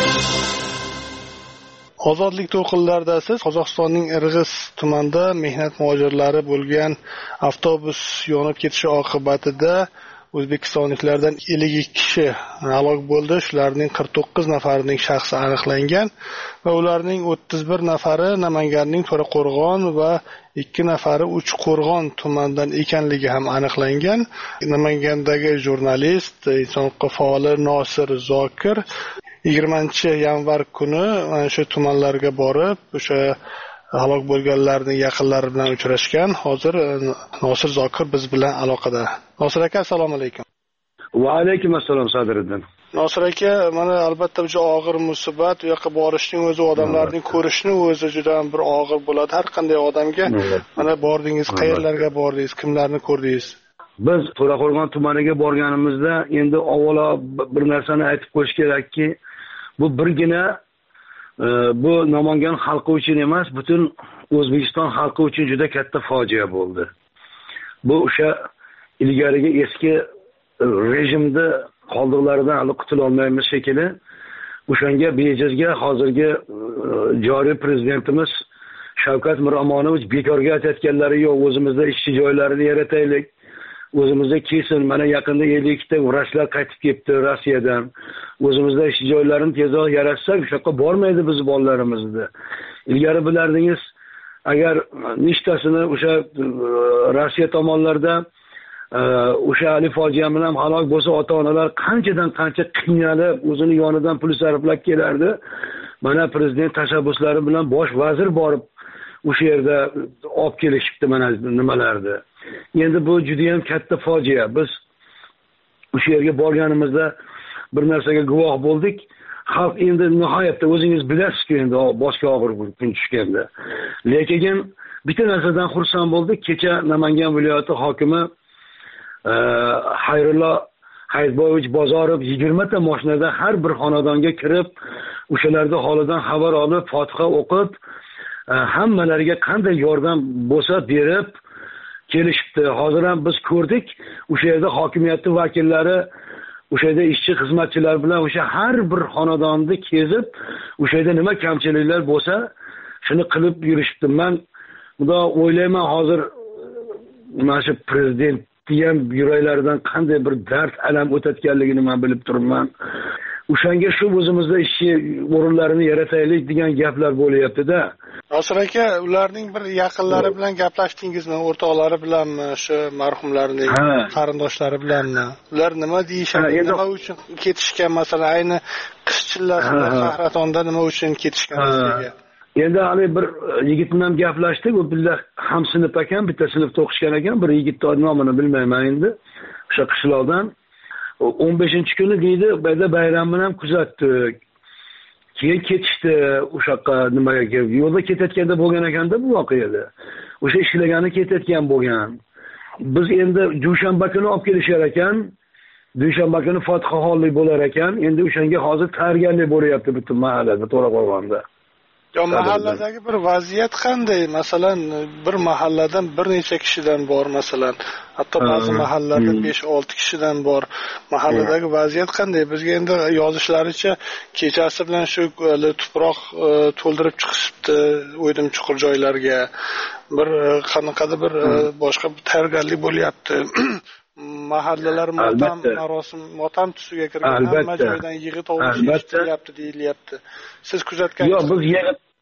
Ozodlik to'lqinlarida siz Qozog'istonning Irg'iz tumanida mehnat muhojirlari bo'lgan avtobus yonib ketishi oqibatida o'zbekistonliklardan 52 kishi halok bo'ldi. Shularning 49 nafarining shaxsi aniqlangan va ularning 31 nafari Namanganning To'raqo'rg'on va 2 nafari Uchqo'rg'on tumanidan ekanligi ham aniqlangan. Namangandagi jurnalist, inson huquq faoli Nosir Zokir 20-yanvar kuni mana shu tumanlarga borib, o'sha halok bo'lganlarning yaqinlari bilan uchrashgan. Hozir Nosir Zokir biz bilan aloqada. Nosir aka, assalomu alaykum. Va alaykum assalom Sadriddin. Nosir aka, mana albatta bu og'ir musibat, u yoqqa borishning o'zi, odamlarning ko'rishni o'zi juda bir og'ir bo'ladi har qanday odamga. Mana bordingiz, qayerlarga bordingiz, kimlarni ko'rdingiz? Biz To'raqo'rg'on tumaniga borganimizda endi avvalo bir narsani aytib qo'yish kerakki, bu birgina bu Namangan xalqi uchun emas, butun O'zbekiston xalqi uchun juda katta fojia bo'ldi. Bu o'sha ilgarigi eski rejimda qoldiqlaridan hali qutula olmaymiz shekilli. O'shanga bejizga hozirgi joriy prezidentimiz Shavkat Miromonovich bekorga aytganlari yo'q, o'zimizda ishchi joylarini yarataylik. O'zimizda kesin, mana yaqinda 52 ta vrachlar qaytib kelibdi Rossiyadan. O'zimizda ish joylarini tezroq yaratsak, o'sha yoqqa bormaydi biz bolalarimizni. Ilgari bilardingiz, agar nechtasini o'sha Rossiya tomonlarda o'sha ali fojia bilan halok bo'lsa, ota-onalar qanchadan qancha qiynalib, o'zini yonidan pul sarflab kelardi. Mana prezident tashabbuslari bilan bosh vazir borib o'sha yerda olib kelishibdi mana nimalardi. Endi bu juda ham katta fojia. Biz o'sha yerga borganimizda bir narsaga guvoh bo'ldik. Xalq endi nihoyatda o'zingiz bilasiz-ku, endi boshqa og'ir kun tushganda. Lekin bitta narsadan xursand bo'ldik. Kecha Namangan viloyati hokimi Xayrullo Hayitboyevich Bozorov 20 ta mashinada har bir xonadonga kirib, o'shalarda holidan xabar olib, Fotiha o'qib, hammalariga qanday yordam bo'lsa berib kelishibdi. Hozir ham biz ko'rdik, o'sha yerda hokimiyatning vakillari o'sha yerda ishchi xizmatchilar bilan o'sha har bir xonadonni kezib, o'sha yerda nima kamchiliklar bo'lsa, shuni qilib yurishibdi. Men xudo o'ylayman, hozir mana shu prezident ham yuraklaridan qanday bir dard, alam o'tayotganligini men bilib turibman. O'shanga shu o'zimizda ishchi o'rinlarini yarataylik degan gaplar bo'lyapti-da. Nosir aka, ularning bir yaqinlari bilan gaplashdingizmi? O'rtoqlari bilanmi, shu marhumlarning qarindoshlari bilanmi? Ular nima deyishadi? Nima uchun ketishgan, masalan, ayni qishchilarda, Qahratonda nima uchun ketishgan Rossiyaga? Endi hali bir yigit bilan gaplashdik, u billah ham sinf ekan, bitta sinfda o'qishgan ekan, bir yigitning nomini bilmayman endi. O'sha qishloqdan 15-kuni deydi, bayda bayramni ham kuzatdik. Keyin ketishdi o'sha yoqqa nimaga kelib, yo'lda ketayotganda bo'lgan ekanda bu voqeada. O'sha ishlagani ketayotgan bo'lgan. Biz endi dushanba kuni olib kelishar ekan, dushanba kuni fotihaxonlik bo'lar ekan, endi o'shanga hozir tayyorgarlik bo'lyapti butun mahallada, To'raqo'rg'onda. Mahalladagi bir vaziyat qanday? Masalan, bir mahalladan bir necha kishidan bor, masalan, hatto ba'zi mahallalarda 5-6 kishidan bor. Mahalladagi vaziyat qanday? Bizga endi yozishlaricha kechasi bilan shu tuproq to'ldirib chiqishibdi o'ydim chuqur joylarga. Bir qanaqadir bir boshqa tayyorgarlik bo'lyapti. Mahallalar motam tusiga kirgan, hamma joydan yig'i tovush eshitilyapti deyilyapti. Siz kuzatgan? Yo'q, biz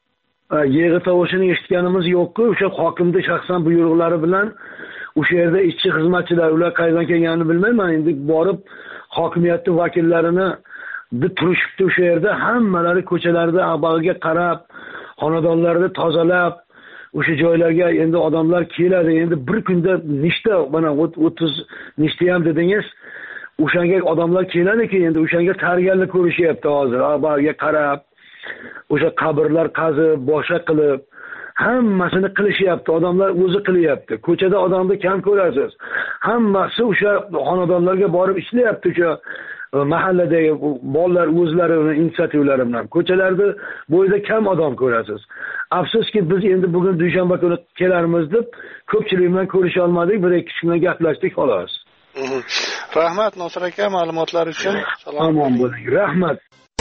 yig'i tovushini eshitganimiz yo'q-ku. O'sha hokimning shaxsan buyruqlari bilan o'sha yerda ishchi xizmatchilar ular qayerdan kelganini bilmayman. Endi borib hokimiyatning vakillarini turishibdi o'sha yerda, hammalari ko'chalarda abag'iga qarab, xonadonlarni tozalab, o'sha joylarga endi odamlar keladi. Endi bir kunda nechta, mana 30 nechta ham dedingiz, o'shanga odamlar keladiki, endi o'shanga tayyorgarlik ko'rishyapti hozir. Abag'iga qarab, o'sha qabrlar qazib, boshqa qilib, hammasini qilishyapti. Odamlar o'zi qilyapti. Ko'chada odamni kam ko'rasiz. Hammasi o'sha xonadonlarga borib ishlayapti. O'sha mahalladagi bolalar o'zlari inisiativlari bilan ko'chalarda bo'yida kam odam ko'rasiz. Afsuski biz endi bugun dushanba kuni kelarmiz deb ko'pchilik bilan ko'risha olmadik, bir ikki kishi bilan gaplashdik xolos. Rahmat Nosir aka ma'lumotlar uchun. Omon bo'ling. Rahmat.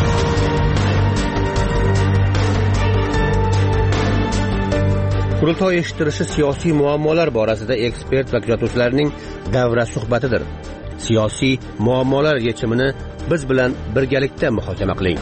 Qurultoy eshittirishi siyosiy muammolar borasida ekspert va kuzatuvchilarning davra suhbatidir. Siyosiy muammolar yechimini biz bilan birgalikda muhokama qiling.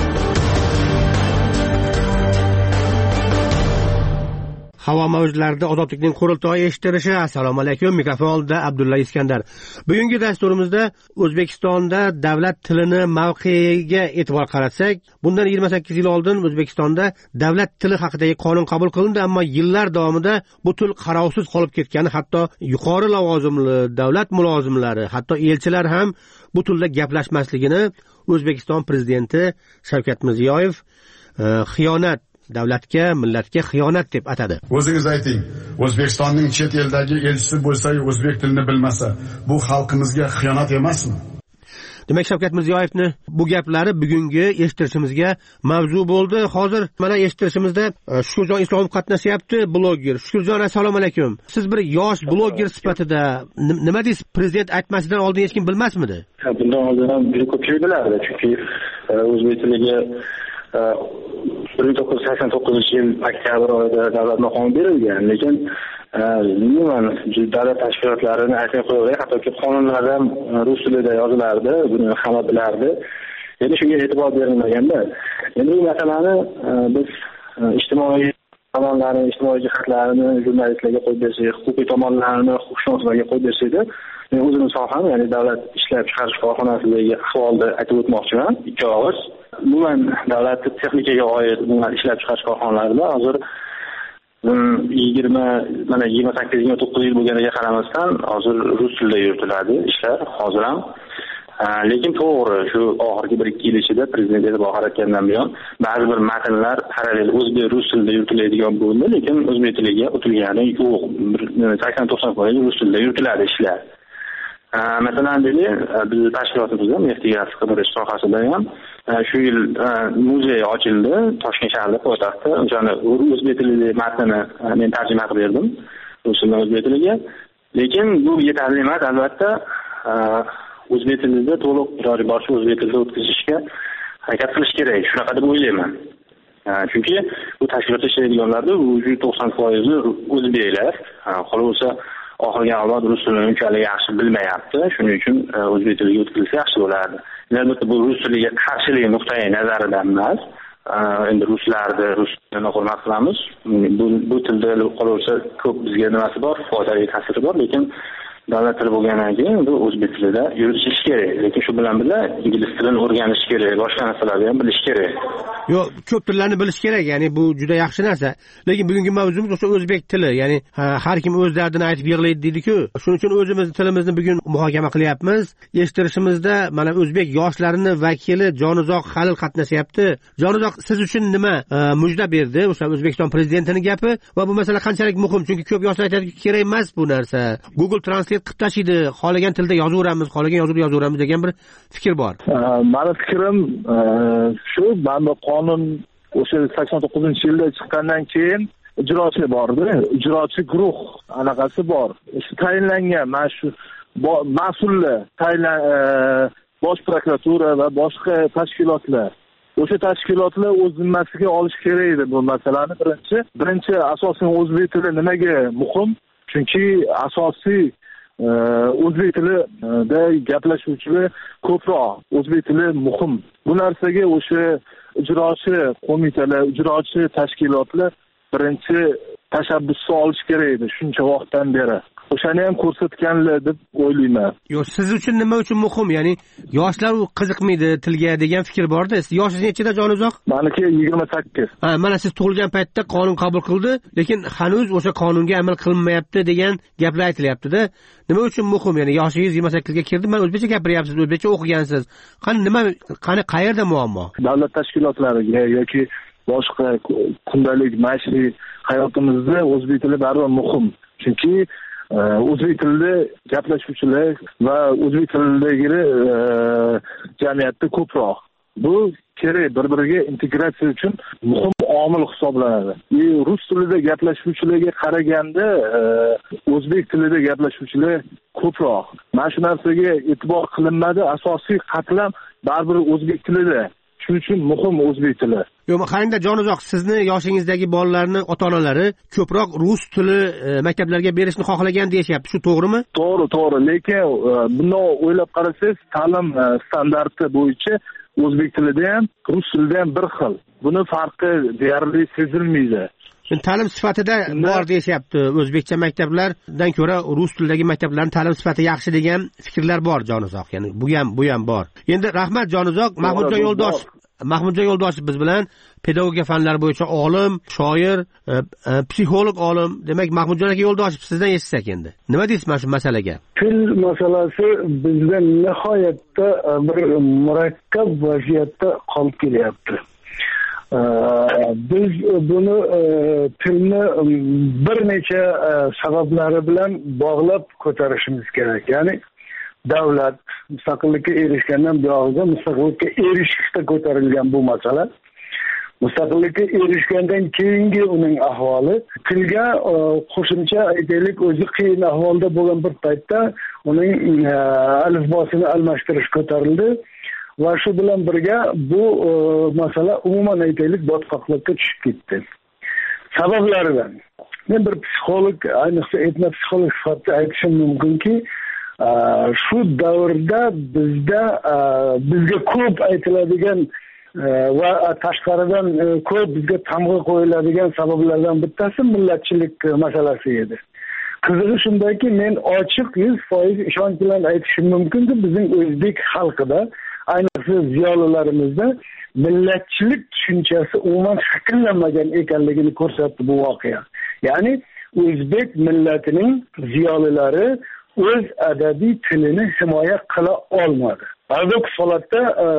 Havo mavjlarida ozodlikning qurultoyi eshittirishi. Assalomu alaykum. Mikrofon oldida Abdulla Iskandar. Bugungi dasturimizda O'zbekistonda davlat tilini mavqeiga e'tibor qaratsak, bundan 28 yil oldin O'zbekistonda davlat tili haqidagi qonun qabul qilindi, ammo yillar davomida bu til qarovsiz qolib ketgani, hatto yuqori lavozimli davlat mulozimlari, hatto elchilar ham bu tilda gaplashmasligini O'zbekiston prezidenti Shavkat Mirziyoyev xiyonat, davlatga, millatga xiyonat deb atadi. O'zingiz ayting, O'zbekistonning chet eldagi elchisi bo'lsa, o'zbek tilini bilmasa, bu xalqimizga xiyonat emasmi? Demak, Shavkat Mirziyoyevning bu gaplari bugungi eshittirishimizga mavzu bo'ldi. Hozir mana eshittirishimizda Shukurjon Islomov qatnashyapti, bloger. Shukurjon, assalomu alaykum. Siz bir yosh bloger sifatida nima deysiz? Prezident aytmasidan oldin hech kim bilmasmidi? Bundan oldin ham juda ko'pchilik bilardi, chunki o'zbek tiliga 1989-yil oktyabr oyida davlat maqomi berilgan, lekin umuman davlat tashkilotlarini aytmay qo'yaverib, hattoki qonunlarda ham rus tilida yozilardi, buni hamma bilardi. Endi shunga e'tibor berilmaganda, endi bu masalani biz ijtimoiy tomonlarni, ijtimoiy jihatlarini jurnalistlarga qo'yib bersak, huquqiy tomonlarni huquqshunoslarga qo'yib bersak-da, men o'zim soham, ya'ni davlat ishlab chiqarish korxonasidagi ahvolni aytib o'tmoqchiman. Ikki og'iz. Umuman davlat texnikaga oid bunlar ishlab chiqarish korxonalarida hozir 28-29 yil bo'lganiga qaramasdan hozir rus tilida yuritiladi ishlar hozir ham. Lekin to'g'ri, shu oxirgi 1-2 yil ichida prezident e'tibor qaratgandan buyon ba'zi bir matnlar parallel o'zbek rus tilida yuritiladigan bo'ldi, lekin o'zbek tiliga o'tilgani yo'q. 80-90% rus tilida yuritiladi ishlar. Masalan, biz tashkilotimizda mehnat qidirish sohasida ham shu yil muzey ochildi Toshkent shahrida, poytaxtda. O'shani o'zbek tilida matnini men tarjima qilib berdim rus tilidan o'zbek tiliga. Lekin bu yetarli emas, albatta. O'zbek tilida to'liq iloji boricha o'zbek tilida o'tkazishga harakat qilish kerak. Shunaqa deb o'ylayman. Chunki bu tashkilotda ishlaydiganlarda 90% o'zbeklar. Qolaversa oxirgi avlod rus tilini unchalik yaxshi bilmayapti. Shuning uchun o'zbek tiliga o'tkazilsa yaxshi bo'lardi. Albatta bu rus tiliga qarshilik nuqtai nazaridan emas. Endi ruslarni rus tilini hurmat qilamiz. Bu tilda qolaversa ko'p bizga nimasi bor, foydali ta'siri bor, lekin davlat tili bo'lgandan keyin bu o'zbek tilida yuritish kerak. Lekin shu bilan birga ingliz tilini o'rganish kerak, boshqa narsalarni ham bilish kerak. Yo'q, ko'p tillarni bilish kerak, ya'ni bu juda yaxshi narsa. Lekin bugungi mavzumiz o'sha o'zbek tili, ya'ni har kim o'z dardini aytib yig'laydi deydi-ku. Shuning uchun o'zimiz tilimizni bugun muhokama qilyapmiz. Eshittirishimizda mana o'zbek yoshlarini vakili Jonizoq Halil qatnashyapti. Jonizoq, siz uchun nima mujda berdi o'sha O'zbekiston prezidentining gapi va bu masala qanchalik muhim? Chunki ko'p yoshlar aytadi, kerak emas bu narsa. Google Translate qilib tashlaydi, xohlagan tilda yozaveramiz, xohlagan yozuvda yozaveramiz degan bir fikr bor. Meni fikrim shu, mana qonun o'sha 89-yilda chiqqandan keyin ijrochi bordi, ijrochi guruh anaqasi bor. Shu tayinlangan mana shu mas'ullar, bosh prokuratura va boshqa tashkilotlar. O'sha tashkilotlar o'z zimmasiga olish kerak edi bu masalani. Birinchi asosan o'zbek tili nimaga muhim? Chunki asosiy o'zbek tilida gaplashuvchilar ko'proq. O'zbek tili muhim. Bu narsaga o'sha ijrochi qo'mitalar, ijrochi tashkilotlar birinchi tashabbusni olish kerak edi shuncha vaqtdan beri. O'shani ham ko'rsatganlar deb o'ylayman. Yo'q, siz uchun nima uchun muhim? Ya'ni yoshlar qiziqmaydi tilga degan fikr borda. Siz yoshingiz nechida, Jonizoq? Meniki 28. Ha, mana siz tug'ilgan paytda qonun qabul qildi, lekin hanuz o'sha qonunga amal qilinmayapti degan gaplar aytilyapti-da. Nima uchun muhim? Ya'ni yoshingiz 28 ga kirdi, mana o'zbekcha gapiryapsiz, o'zbekcha o'qigansiz. Qani qayerda muammo? Davlat tashkilotlariga yoki boshqa kundalik maishiy hayotimizda o'zbek tili baribir muhim. Chunki o'zbek tilida gaplashuvchilar va o'zbek tilidagi jamiyatda ko'proq. Bu kerak, bir-biriga integratsiya uchun muhim omil hisoblanadi. Rus tilida gaplashuvchilarga qaraganda o'zbek tilida gaplashuvchilar ko'proq. Mana shu narsaga e'tibor qilinmadi. Asosiy qatlam baribir o'zbek tilida. Shuning uchun muhim o'zbek tili. Yo'q, qarangda Jonizoq, sizni yoshingizdagi bolalarni ota-onalari ko'proq rus tili maktablarga berishni xohlagan deyapti. Shu to'g'rimi? To'g'ri. Lekin bunday o'ylab qarasangiz, ta'lim standarti bo'yicha o'zbek tilida ham, rus tilida ham bir xil. Buni farqi deyarli sezilmaydi. Ta'lim sifatida bor deyapti. O'zbekcha maktablardan ko'ra rus tilidagi maktablarning ta'lim sifati yaxshi degan fikrlar bor, Jonizoq. Ya'ni bu ham bor. Endi rahmat Jonizoq, Mahmudjon Yo'ldoshev biz bilan pedagogika fanlari bo'yicha olim, shoir, psixolog olim. Demak, Mahmudjon aka Yo'ldoshev, sizdan eshitsak endi. Nima deysiz mana shu masalaga? Til masalasi bizda nihoyatda bir murakkab vaziyatda qolib kelyapti. Biz buni tilni bir necha sabablari bilan bog'lab ko'tarishimiz kerak. Ya'ni davlat mustaqillikka erishgandan buyog'iga mustaqillikka erishishda ko'tarilgan bu masala. Mustaqillikka erishgandan keyingi uning ahvoli, tilga qo'shimcha aytaylik, o'zi qiyin ahvolda bo'lgan bir paytda uning alifbosini almashtirish ko'tarildi. Va shu bilan birga bu masala umuman aytaylik botqoqlikka tushib ketdi. Sabablaridan men bir psixolog, ayniqsa etnopsixolog sifatida aytishim mumkinki, shu davrda bizga ko'p aytiladigan va tashqaridan ko'p bizga tamg'a qo'yiladigan sabablardan bittasi millatchilik masalasi edi. Qizig'i shundaki, men ochiq 100% ishonch bilan aytishim mumkinki, bizning o'zbek xalqida, ayniqsa ziyolilarimizda millatchilik tushunchasi umuman shakllanmagan ekanligini ko'rsatdi bu voqea. Ya'ni o'zbek millatining ziyolilari o'z adabiy tilini himoya qila olmadi. Paradoks holatda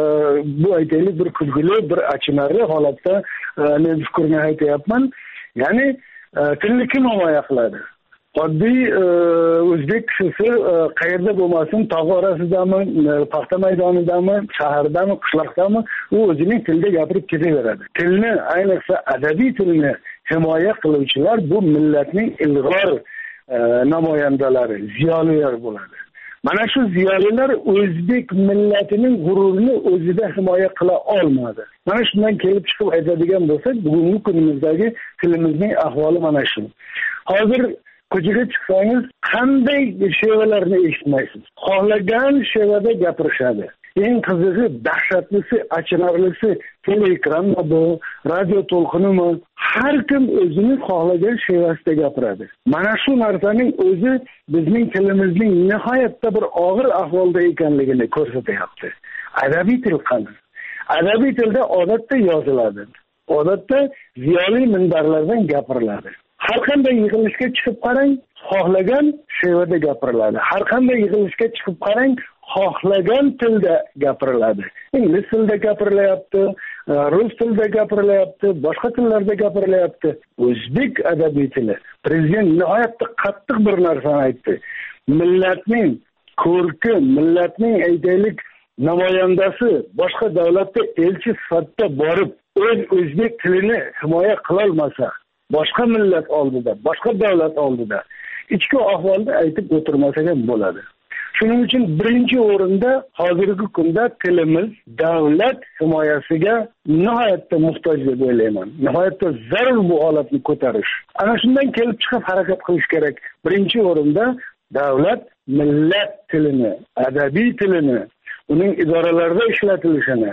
bu aytaylik bir kulgili, bir achinarli holatda men fikrni aytyapman. Ya'ni tilni kim himoya qiladi? Oddiy o'zbek kishisi qayerda bo'lmasin, tog' orasidami, paxta maydonidami, shahardami, qishloqdami, u o'zining tilida gapirib ketaveradi. Tilni, ayniqsa adabiy tilni himoya qiluvchilar bu millatning ilg'or namoyandalari, ziyolilar bo'ladi. Mana shu ziyolilar o'zbek millatining g'ururini o'zida himoya qila olmadi. Mana shundan kelib chiqib aytadigan bo'lsak, bugungi kunimizdagi tilimizning ahvoli mana shu. Hozir ko'chaga chiqsangiz qanday shevalarni eshitmaysiz. Xohlagan shevada gapirishadi. Eng qizig'i, dahshatlisi, achinarlisi teleekranmi bu, radio to'lqinimi, har kim o'zining xohlagan shevasida gapiradi. Mana shu narsaning o'zi bizning tilimizning nihoyatda bir og'ir ahvolda ekanligini ko'rsatyapti. Adabiy til qani? Adabiy tilda odatda yoziladi. Odatda ziyoli minbarlardan gapiriladi. Har qanday yig'ilishga chiqib qarang, xohlagan shevada gapiriladi. Har qanday yig'ilishga chiqib qarang, xohlagan tilda gapiriladi. Ingliz tilida gapirilyapti, rus tilida gapirilyapti, boshqa tillarda gapirilyapti. O'zbek adabiy tili. Prezident nihoyatda qattiq bir narsani aytdi. Millatning ko'rki, millatning aytaylik namoyandasi boshqa davlatda elchi sifatida borib, o'zbek tilini himoya qila olmasa, boshqa millat oldida, boshqa davlat oldida ichki ahvolni aytib o'tirmasa ham bo'ladi. Shuning uchun birinchi o'rinda hozirgi kunda tilimiz davlat himoyasiga nihoyatda muhtoj deb o'ylayman. Nihoyatda zarur bu holatni ko'tarish. Ana shundan kelib chiqib harakat qilish kerak. Birinchi o'rinda davlat millat tilini, adabiy tilini, uning idoralarida ishlatilishini,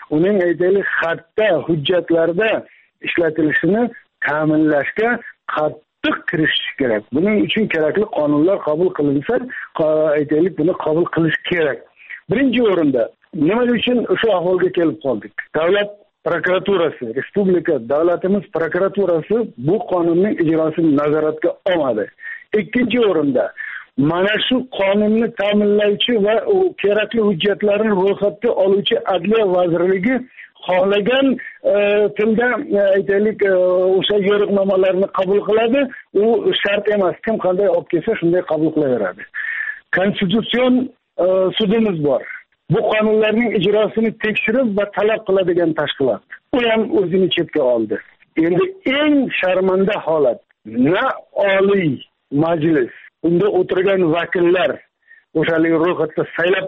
uning aytaylik xatda hujjatlarda ishlatilishini ta'minlashga qattiq kirishish kerak. Buning uchun kerakli qonunlar qabul qilinsa, aytaylik buni qabul qilish kerak. Birinchi o'rinda nima uchun o'sha ahvolga kelib qoldik? Davlat prokuraturasi, respublika davlatimiz prokuraturasi bu qonunning ijrosini nazoratga olmadi. Ikkinchi o'rinda mana shu qonunni ta'minlovchi va kerakli hujjatlarni ro'yxatga oluvchi Adliya vazirligi xohlagan tilda aytaylik o'sha yo'riqnomalarni qabul qiladi. U shart emas. Kim qanday olib kelsa shunday qabul qilaveradi. Konstitutsion sudimiz bor. Bu qonunlarning ijrosini tekshirib va talab qiladigan tashkilot. U ham o'zini chetga oldi. Endi eng sharmanda holat na Oliy Majlis, unda o'tirgan vakillar, o'shalik ro'yxatda saylab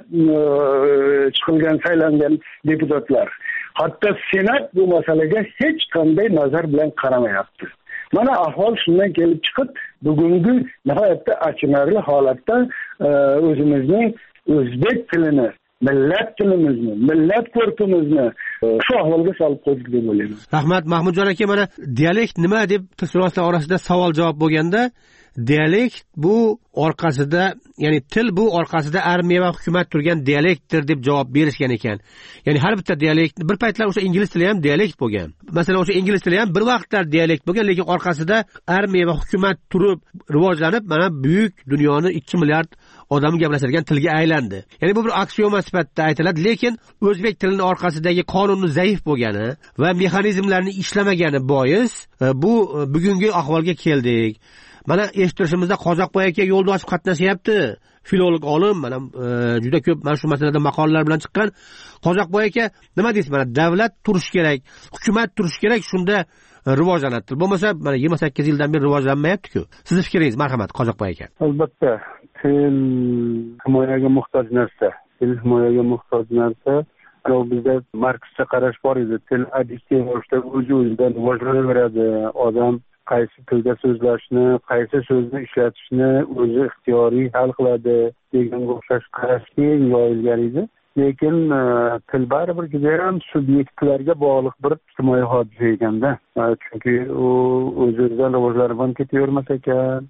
chiqilgan, saylangan deputatlar, hatto Senat bu masalaga hech qanday nazar bilan qaramayapti. Mana ahvol shundan kelib chiqib, bugungi nihoyatda achinarli holatda o'zimizning o'zbek tilini, millat tilimizni, millat ko'rkimizni shu ahvolga solib qo'ydik deb o'ylayman. Rahmat Mahmudjon aka, mana dialekt nima deb tilshunoslar orasida savol javob bo'lganda, dialekt bu orqasida, ya'ni til bu orqasida armiya va hukumat turgan dialektdir deb javob berishgan ekan. Ya'ni har bitta dialekt, bir paytlar o'sha ingliz tili ham dialekt bo'lgan. Masalan, o'sha ingliz tili ham bir vaqtlar dialekt bo'lgan, lekin orqasida armiya va hukumat turib rivojlanib, mana buyuk dunyoni 2 milliard odam gaplashadigan tilga aylandi. Ya'ni bu bir aksioma sifatida aytiladi, lekin o'zbek tilining orqasidagi qonunning zaif bo'lgani va mexanizmlarning ishlamagani bois bu bugungi ahvolga keldik. Mana eshittirishimizda Qozoqboy aka Yo'ldoshev qatnashyapti. Filolog olim, mana juda ko'p mana shu masalada maqolalar bilan chiqqan. Qozoqboy aka, nima deysiz? Mana davlat turish kerak, hukumat turish kerak, shunda rivojlanadi. Bo'lmasa, mana 28 yildan beri rivojlanmayapti-ku. Sizning fikringiz, marhamat Qozoqboy aka. Albatta, til himoyaga muhtoj narsa. Til himoyaga muhtoj narsa. Bizda Markscha qarash bor edi. Til addiksiya ravishda o'z-o'zidan rivojlanaveradi. Odam qaysi tilda so'zlashni, qaysi so'zni ishlatishni o'zi ixtiyoriy hal qiladi deganga o'xshash qarash keng yoyilgan edi. Lekin til baribir juda ham subyektlarga bog'liq bir ijtimoiy hodisa ekanda. Chunki u o'z-o'zidan rivojlanib ketavermas ekan.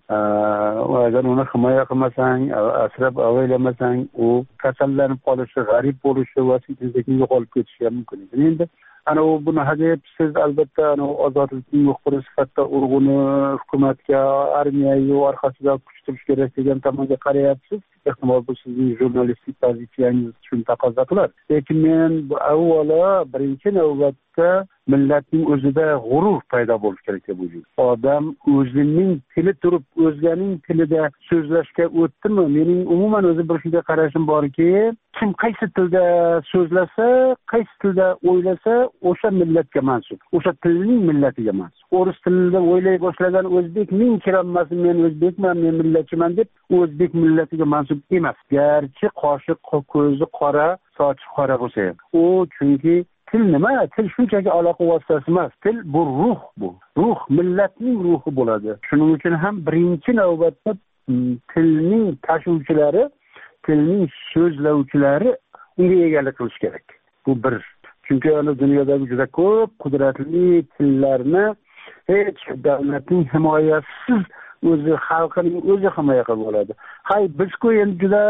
Agar uni himoya qilmasang, asrab avaylamasang, u kasallanib qolishi, g'arib bo'lishi va sekin yo'qolib ketishi ham mumkin. Endi ana u buni hadeb siz albatta ozodlikning muxbiri sifatida urg'uni hukumatga, armiyaga orqasida kuch turish kerak degan tomonga qarayapsiz. Ehtimol bu sizning jurnalistik pozitsiyangiz shuni taqozo qilar. Lekin men avvalo birinchi navbatda millatning o'zida g'urur paydo bo'lishi kerak deb o'ylayman. Odam o'zining tili turib o'zganing tilida so'zlashga o'tdimi? Mening umuman o'zi bir shunday qarashim borki, kim qaysi tilda so'zlasa, qaysi tilda o'ylasa, o'sha millatga mansub, o'sha tilning millatiga mansub. O'ris tilida o'ylay boshlagan o'zbek ming kiranmasin, men o'zbekman, men millatchiman deb o'zbek millatiga mansub emas. Garchi qoshiq ko'zi qora, sochi qora bo'lsa ham. U chunki til nima? Til shunchaki aloqa vositasi emas. Til bu ruh bu. Ruh millatning ruhi bo'ladi. Shuning uchun ham birinchi navbatda tilning tashuvchilari, tilning so'zlovchilari unga egalik qilish kerak. Bu bir. Chunki dunyodagi juda ko'p qudratli tillarni hech davlatning himoyasiz o'zi xalqining o'zi himoya qilib oladi. Hay, biz-ku endi juda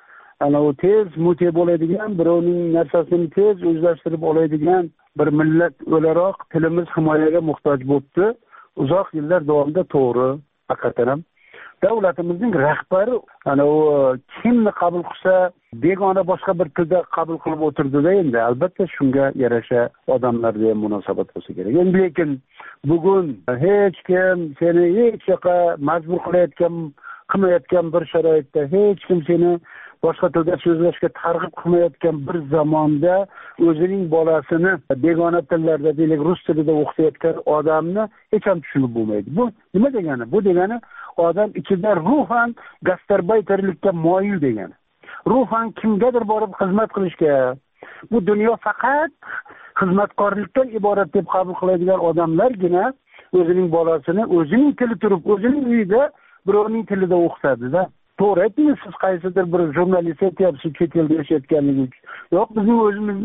u tez mute bo'ladigan, birovning narsasini tez o'zlashtirib oladigan bir millat o'laroq tilimiz himoyaga muhtoj bo'ldi. Uzoq yillar davomida to'g'ri, haqiqatan ham davlatimizning rahbari u kimni qabul qilsa begona boshqa bir tilda qabul qilib o'tirdi-da, endi albatta shunga yarasha odamlarga ham munosabat bo'lsa kerak. Endi lekin bugun hech kim seni hech yoqqa majbur qilmayotgan bir sharoitda, hech kim seni boshqa tilda so'zlashga targ'ib qilmayotgan bir zamonda o'zining bolasini begona tillarda, deylik rus tilida o'qitayotgan odamni hech ham tushunib bo'lmaydi. Bu nima degani? Bu degani odam ichida ruhan gastarbayterlikka moyil degani. Ruhan kimgadir borib xizmat qilishga, bu dunyo faqat xizmatkorlikdan iborat deb qabul qiladigan odamlargina o'zining bolasini o'zining tili turib, o'zining uyida birovning tilida o'qitadi-da. To'g'ri aytdingiz, siz qaysidir bir jurnalist aytyapsiz chet elda yashayotganligi uchun. Yo'q, bizning o'zimizning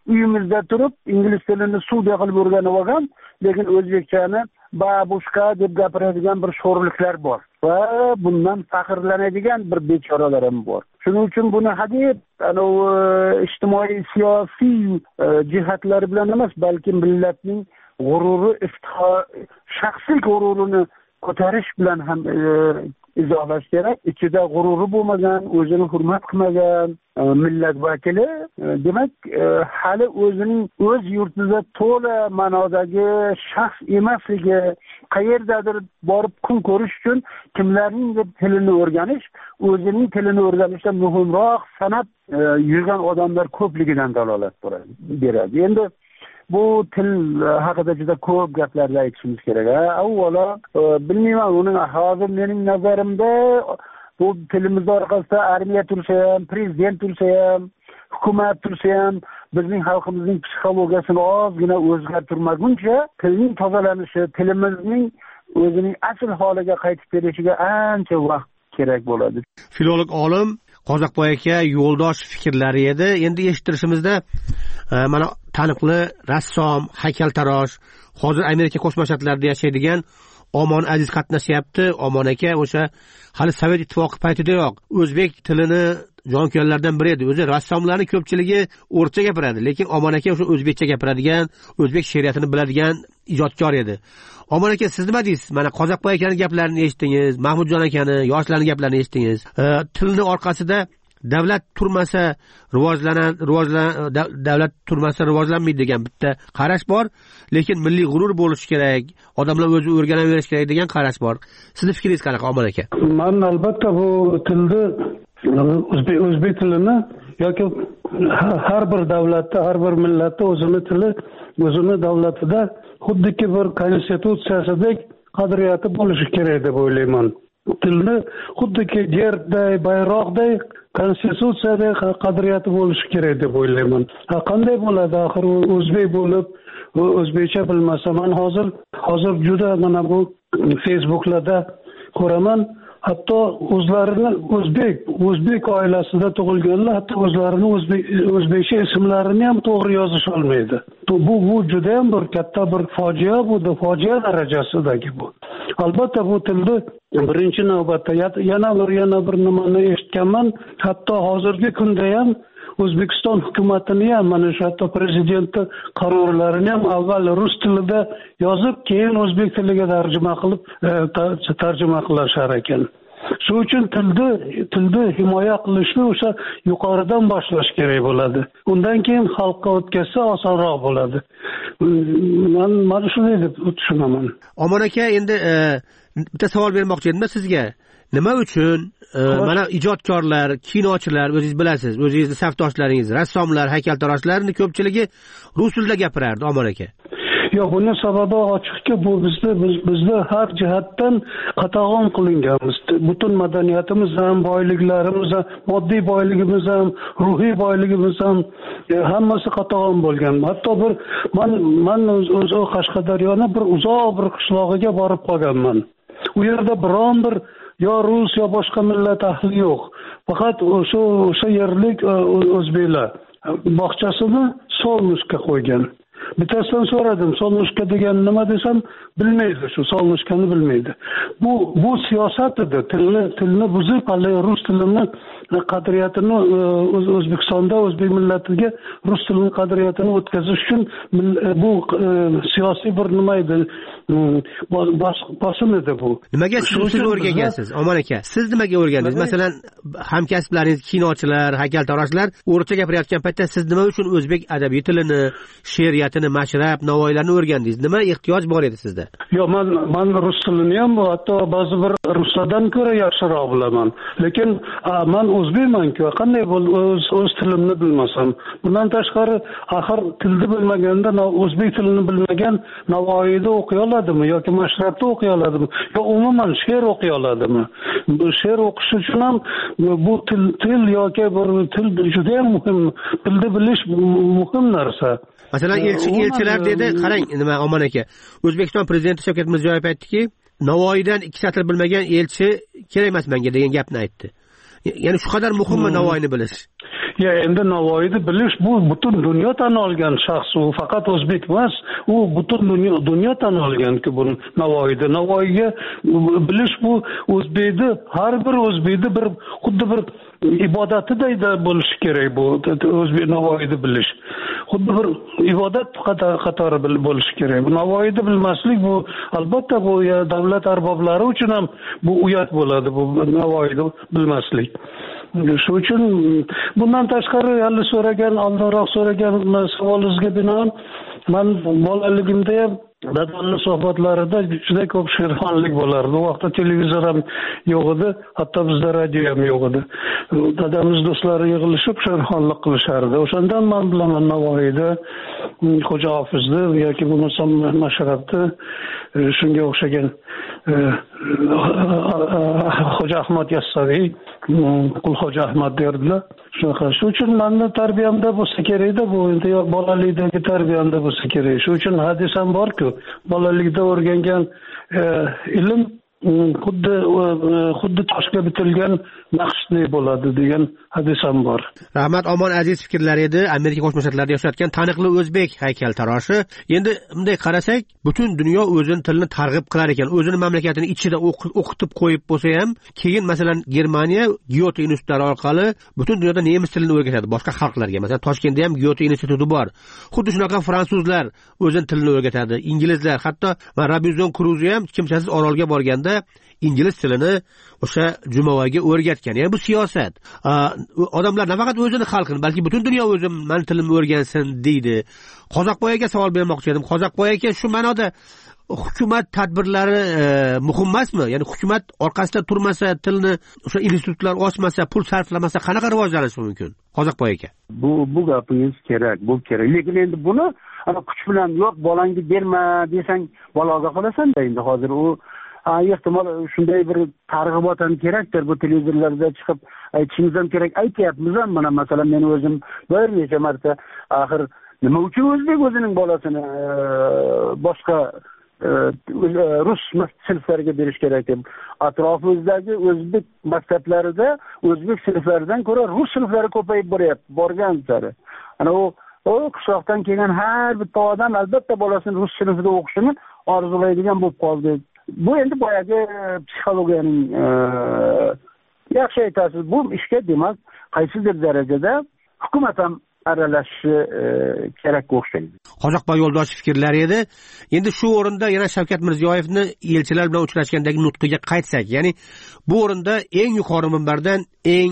uyimizda turib ingliz tilini suvdek qilib o'rganib olgan, lekin o'zbekchani babushka deb gapiradigan bir sho'rliklar bor va bundan faxrlanadigan bir bechoralar ham bor. Shuning uchun buni hadeb ijtimoiy siyosiy jihatlari bilan emas, balki millatning g'ururi, iftixor, shaxsiy g'ururini ko'tarish bilan ham izohlash kerak. Ichida g'ururi bo'lmagan, o'zini hurmat qilmagan millat vakili demak hali o'zining o'z yurtida to'la ma'nodagi shaxs emasligi, qayerdadir borib kun ko'rish uchun kimlarning tilini o'rganish, o'zining tilini o'rganishdan muhimroq sanab yurgan odamlar ko'pligidan dalolat beradi. Endi bu til haqida juda ko'p gaplarni aytishimiz kerak. Avvalo, bilmayman, uning hozir mening nazarimda bu tilimiz orqasida armiya tursa ham, prezident tursa ham, hukumat tursa ham, bizning xalqimizning psixologiyasini ozgina o'zgartirmaguncha tilning tozalanishi, tilimizning o'zining asl holiga qaytib kelishiga ancha vaqt kerak bo'ladi. Filolog olim Qozoqboy aka yo'ldosh fikrlari edi. Endi eshittirishimizda mana taniqli rassom, haykaltarosh, hozir Amerika Qo'shma Shtatlarida yashaydigan Omon Aziz qatnashyapti. Omon aka o'sha hali Sovet ittifoqi paytidayoq o'zbek tilini jonkuyarlardan biri edi. O'zi rassomlarning ko'pchiligi o'rcha gapiradi, lekin Omon aka o'sha o'zbekcha gapiradigan, o'zbek she'riyatini biladigan ijodkor edi. Omon aka, siz nima deysiz? Mana Qozoqboy akaning gaplarini eshitdingiz, Mahmudjon akani, yoshlarning gaplarini eshitdingiz. Tilni orqasida davlat turmasa davlat turmasa rivojlanmaydi degan bitta qarash bor, lekin milliy g'urur bo'lishi kerak, odamlar o'zi o'rganaverish kerak degan qarash bor. Sizning fikringiz qanaqa, Omon aka? Men albatta bu tilni o'zbek tilini yoki har bir davlatda, har bir millatda o'zini tili, o'zini davlatida xuddiki bir konstitutsiyasidek qadriyati bo'lishi kerak deb o'ylayman. Tilni xuddiki yerday, bayroqday konstitutsiyada qadriyati bo'lishi kerak deb o'ylayman. Qanday bo'ladi axir o'zbek bo'lib, o'zbekcha bilmasa? Men hozir juda mana bu Facebooklarda ko'raman, hatto o'zlarini o'zbek oilasida tug'ilganlar hatto o'zlarini o'zbekcha ismlarini ham to'g'ri yozish olmaydi. Bu juda ham bir katta bir fojia, bu fojia darajasidagi bu. Albatta bu tilni birinchi navbatda yana bir nimani eshitganman, hatto hozirgi kunda ham O'zbekiston hukumatini ham, mana shu hatto prezidentning qarorlarini ham avval rus tilida yozib, keyin o'zbek tiliga tarjima qilishar ekan. Shuning uchun tilni himoya qilishni o'sha yuqoridan boshlash kerak bo'ladi. Undan keyin xalqqa o'tkazsa osonroq bo'ladi. Men shunday deb tushunaman. Omon aka, endi bitta savol bermoqchi edim sizga. Nima uchun mana ijodkorlar, kinochilar, o'zingiz bilasiz, o'zingizning safdoshlaringiz, rassomlar, haykaltaroshlarning ko'pchiligi rus tilida gapirardi, Omon aka? Yo'q, buni sababi ochiqki, bu bizni har jihatdan qatag'on qilinganmiz. Butun madaniyatimiz ham, boyliklarimiz ham, moddiy boyligimiz ham, ruhiy boyligimiz ham hammasi qatag'on bo'lgan. Hatto men o'zi Qashqadaryoning bir uzoq bir qishlog'iga borib qolganman. U yerda biron bir yo rus yo boshqa millat ahli yo'q. Faqat o'sha yerlik o'zbeklar bog'chasini Solnushka qo'ygan. Bittasidan so'radim, Solnushka degan nima desam, bilmaydi, shu Solnushkani bilmaydi. Bu siyosat edi. Tilni buzib, hali rus tilini qadriyatini O'zbekistonda o'zbek millatiga rus tilining qadriyatini o'tkazish uchun bu siyosiy bir nima edi, bosim edi bu. Nimaga siz o'rgangansiz, Omon aka? Siz nimaga o'rgandingiz? Masalan, hamkasblaringiz, kinochilar, haykaltaroshlar o'rcha gapirayotgan paytda siz nima uchun o'zbek adabiy tilini, she'riyatini, mashrab, navoiylarni o'rgandingiz? Nima ehtiyoj bor edi sizda? Yo'q, men rus tilini ham hatto ba'zi bir ruslardan ko'ra yaxshiroq bilaman. Lekin men o'zbekman-ku, qanday o'z tilimni bilmasam? Bundan tashqari, axir tilni bilmaganda, o'zbek tilini bilmagan Navoiyda o'qiy oladimi yoki mashrabda o'qiy oladimi? Yo umuman she'r o'qiy oladimi? She'r o'qish uchun ham bu til yoki bir til juda ham muhim, tilni bilish muhim narsa. Masalan, elchilar dedi, qarang, nima Omon aka, O'zbekiston prezidenti Shavkat Mirziyoyev aytdiki, Navoiydan 2 satr bilmagan elchi kerak emas menga degan gapni aytdi. Ya'ni shu qadar muhimmi Navoiyni bilish? endi Navoiyni bilish bu butun dunyo tan olgan shaxs, u faqat o'zbek emas, u butun dunyo tan olganki bu Navoiyga bilish bu o'zbekni, har bir o'zbekni bir xuddi bir ibodatiday bo'lishi kerak. Bu o'zbek Navoiyni bilish xuddi bir ibodat qatori bo'lishi kerak. Bu Navoiyni bilmaslik bu albatta bu davlat arboblari uchun ham bu uyat bo'ladi, bu Navoiyni bilmaslik. Shu uchun bundan tashqari hali oldinroq so'ragan savolingizga binoan men bolaligimda ham dadamning suhbatlarida juda ko'p she'rxonlik bo'lardi. U vaqtda televizor ham yo'q edi, hatto bizda radio ham yo'q edi. Dadamiz do'stlari yig'ilishib she'rxonlik qilishardi. O'shandan men bilaman Navoiyda, Xo'ja Hofizda yoki bo'lmasam Mashrabda shunga o'xshagan Xo'ja Ahmad Yassaviy, Qulxo'ja Ahmad derdilar. Shunaqa. Shu uchun meni tarbiyamda bo'lsa kerak-da, bu endi bolalikdagi tarbiyamda bo'lsa kerak. Shu uchun hadis ham bor-ku, bolalikda o'rgangan ilm xuddi toshga bitilgan naqshdek bo'ladi degan hadis ham bor. Rahmat Omon aziz fikrlar edi. Amerika Qo'shma Shtatlarida yashayotgan taniqli o'zbek haykaltaroshi. Endi bunday qarasak, butun dunyo o'zining tilini targ'ib qilar ekan, o'zining mamlakatining ichida o'qitib qo'yib bo'lsa ham, keyin masalan Germaniya Goethe institutlari orqali butun dunyoda nemis tilini o'rgatadi boshqa xalqlarga. Masalan, Toshkentda ham Goethe instituti bor. Xuddi shunaqa fransuzlar o'zining tilini o'rgatadi, inglizlar, hatto Robinson Crusoe ham kimsasiz orolga borganda ingliz tilini o'sha Jumovaga o'rgatgan. Ya'ni bu siyosat. Odamlar nafaqat o'zini xalqini, balki butun dunyo o'zim men tilimni o'rgansin deydi. Qozoqboyaga savol bermoqchi edim. Qozoqboy aka, shu ma'noda hukumat tadbirlari muhim emasmi? Ya'ni hukumat orqasida turmasa, tilni o'sha institutlar ochmasa, pul sarflamasa qanaqa rivojlanishi mumkin? Qozoqboy aka. Bu gapingiz kerak, bu kerak. Lekin endi buni kuch bilan yo'q, bolangga berma desang, baloga qolasan-da. Endi hozir u ehtimol shunday bir targ'ibot ham kerakdir, bu televizorlarda chiqib aytishimiz ham kerak. Aytyapmiz ham, mana masalan men o'zim bir necha marta axir nima uchun o'zbek o'zining bolasini boshqa rus sinflariga berish kerak deb atrofimizdagi o'zbek maktablarida o'zbek sinflaridan ko'ra rus sinflari ko'payib borgan sari. Ana u qishloqdan kelgan har bitta odam albatta bolasini rus sinfida o'qishini orzulaydigan bo'lib qoldi. Bu endi boyagi psixologiyaning yaxshi aytasiz, bu ishga demak qaysidir darajada hukumat ham aralashishi kerakga o'xshaydi. Qozoqboy yo'ldosh fikrlari edi. Endi shu o'rinda yana Shavkat Mirziyoyevni elchilar bilan uchrashgandagi nutqiga qaytsak, ya'ni bu o'rinda eng yuqori minbardan eng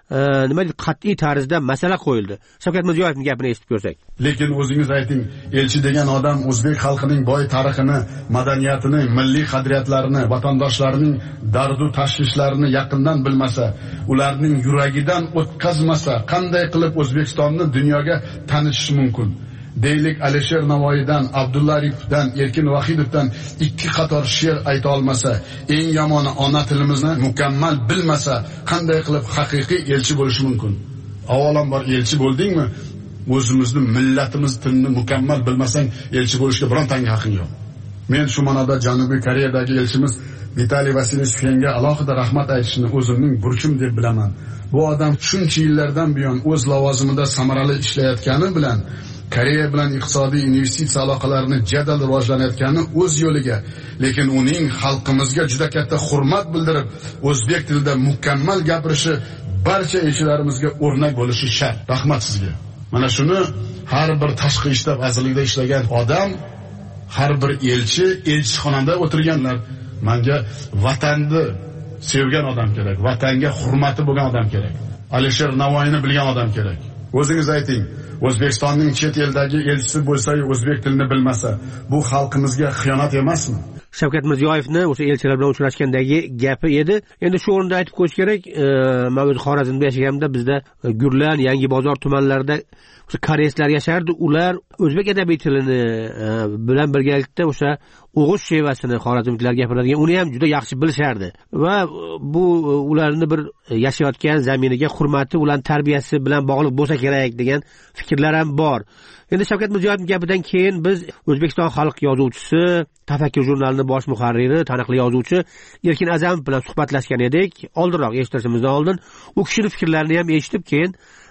qat'iy tarzda masala qo'yildi. Shavkat Mirziyoyevning gapini eshitib ko'rsak. Lekin o'zingiz ayting, elchi degan odam o'zbek xalqining boy tarixini, madaniyatini, milliy qadriyatlarini, vatandoshlarining dardu tashvishlarini yaqindan bilmasa, ularning yuragidan o'tkazmasa, qanday qilib O'zbekistonni dunyoga tanishish mumkin? Deylik Alisher Navoiydan, Abdulla Aripovdan, Erkin Vahidovdan ikki qator she'r ayta olmasa, eng yomoni ona tilimizni mukammal bilmasa, qanday qilib haqiqiy elchi bo'lishi mumkin? Avvalambor elchi bo'ldingmi? O'zimizni millatimiz tilini mukammal bilmasang, elchi bo'lishga birontanga haqqing yo'q. Men shu ma'noda Janubiy Koreyadagi elchimiz Vitaliy Vasilyevga alohida rahmat aytishni o'zimning burchim deb bilaman. Bu odam shuncha yillardan buyon o'z lavozimida samarali ishlayotgani bilan Koreya bilan iqtisodiy investitsiya aloqalarini jadal rivojlanayotgani o'z yo'liga, lekin uning xalqimizga juda katta hurmat bildirib, o'zbek tilida mukammal gapirishi barcha elchilarimizga o'rnak bo'lishi shart. Rahmat sizga. Mana shuni har bir tashqi ishlar vazirligida ishlagan odam, har bir elchixonada o'tirganlar, menga vatanni sevgan odam kerak, vatanga hurmati bo'lgan odam kerak. Alisher Navoiyni bilgan odam kerak. O'zingiz ayting, O'zbekistonning chet eldagi elchisi bo'lsa-yu o'zbek tilini bilmasa, bu xalqimizga xiyonat emasmi? Shavkat Mirziyoyevni o'sha elchilar bilan uchrashgandagi gapi edi. Endi shu o'rinda aytib qo'yish kerak, men o'z Xorazmda yashaganimda bizda Gurlan, Yangi bozor tumanlarida o'sha koreyslar yashardi. Ular o'zbek adabiy tilini bilan birgalikda o'sha o'g'iz shevasini xorazmliklar gapiradigan, uni ham juda yaxshi bilishardi va bu ularni bir yashayotgan zaminiga hurmati, ularning tarbiyasi bilan bog'liq bo'lsa kerak degan fikrlar ham bor. Endi Shavkat Mirziyoyevning gapidan keyin biz O'zbekiston xalq yozuvchisi, Tafakkur jurnalining bosh muharriri, taniqli yozuvchi Erkin A'zamov bilan suhbatlashgan edik. Oldinroq eshitishimizdan oldin u kishining fikrlarini ham eshitib, keyin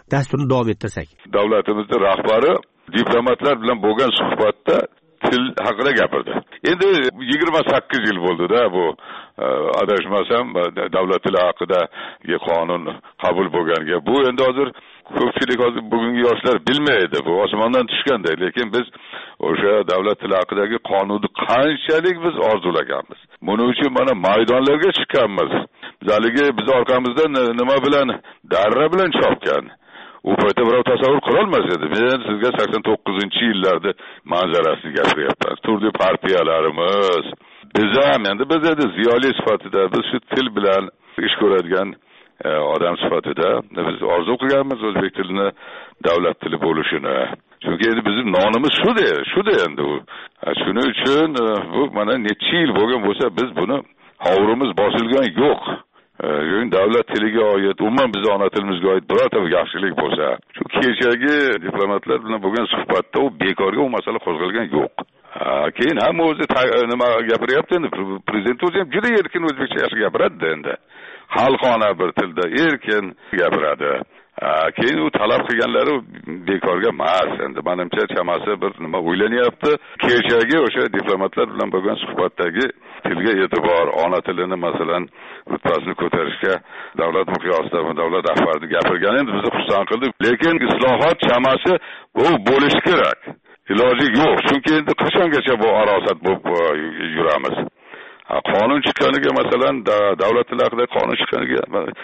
dasturni davom ettirsak. Davlatimizning rahbari diplomatlar bilan bo'lgan suhbatda til haqida gapirdi. Endi 28 yil bo'ldi-da bu adashmasam davlat tili haqidagi qonun qabul bo'lganiga. Bu endi hozir ko'pchilik hozir bugungi yoshlar bilmaydi. Bu osmondan tushganday, lekin biz o'sha davlat tili haqidagi qonunni qanchalik biz orzulaganmiz. Buning uchun mana maydonlarga chiqqanmiz. Biz orqamizda nima bilan, darra bilan chopgan. U paytda birov tasavvur qila olmas edi. Men sizga 89-yillarda manzarasini gapiryapman. Turli partiyalarimiz, biz endi ziyoli sifatida biz shu til bilan ish ko'radigan odam sifatida biz orzu qilganmiz o'zbek tilini davlat tili bo'lishini. Chunki endi bizning nonimiz shu endi u. Shuning uchun bu mana necha yil bo'lgan bo'lsa biz buni hovurimiz bosilgan yo'q. Davlat tiliga oid, umuman bizning ona tilimizga oid birorta yaxshilik bo'lsa, shu kechagi diplomatlar bilan bo'lgan suhbatda u bekorga u masala qo'zg'algan yo'q. Keyin hamma o'zi nima gapiryapti endi, prezident o'zi ham juda erkin o'zbekcha yaxshi gapiradi endi. Xalqona bir tilda erkin gapiradi. Keyin u talab qilganlari bekorga emas. Endi menimcha chamasi bir nima o'ylanyapti. Kechagi o'sha diplomatlar bilan bo'lgan suhbatdagi tilga e'tibor, ona tilini masalan rutbasini ko'tarishga davlat miqyosida davlat rahbari gapirgani endi bizni xursand qildi. Lekin islohot chamasi bu bo'lishi kerak. Iloji yo'q. Chunki endi qachongacha bu arosat bo'lib yuramiz. Qonun chiqqaniga masalan davlat tili haqida qonun chiqqaniga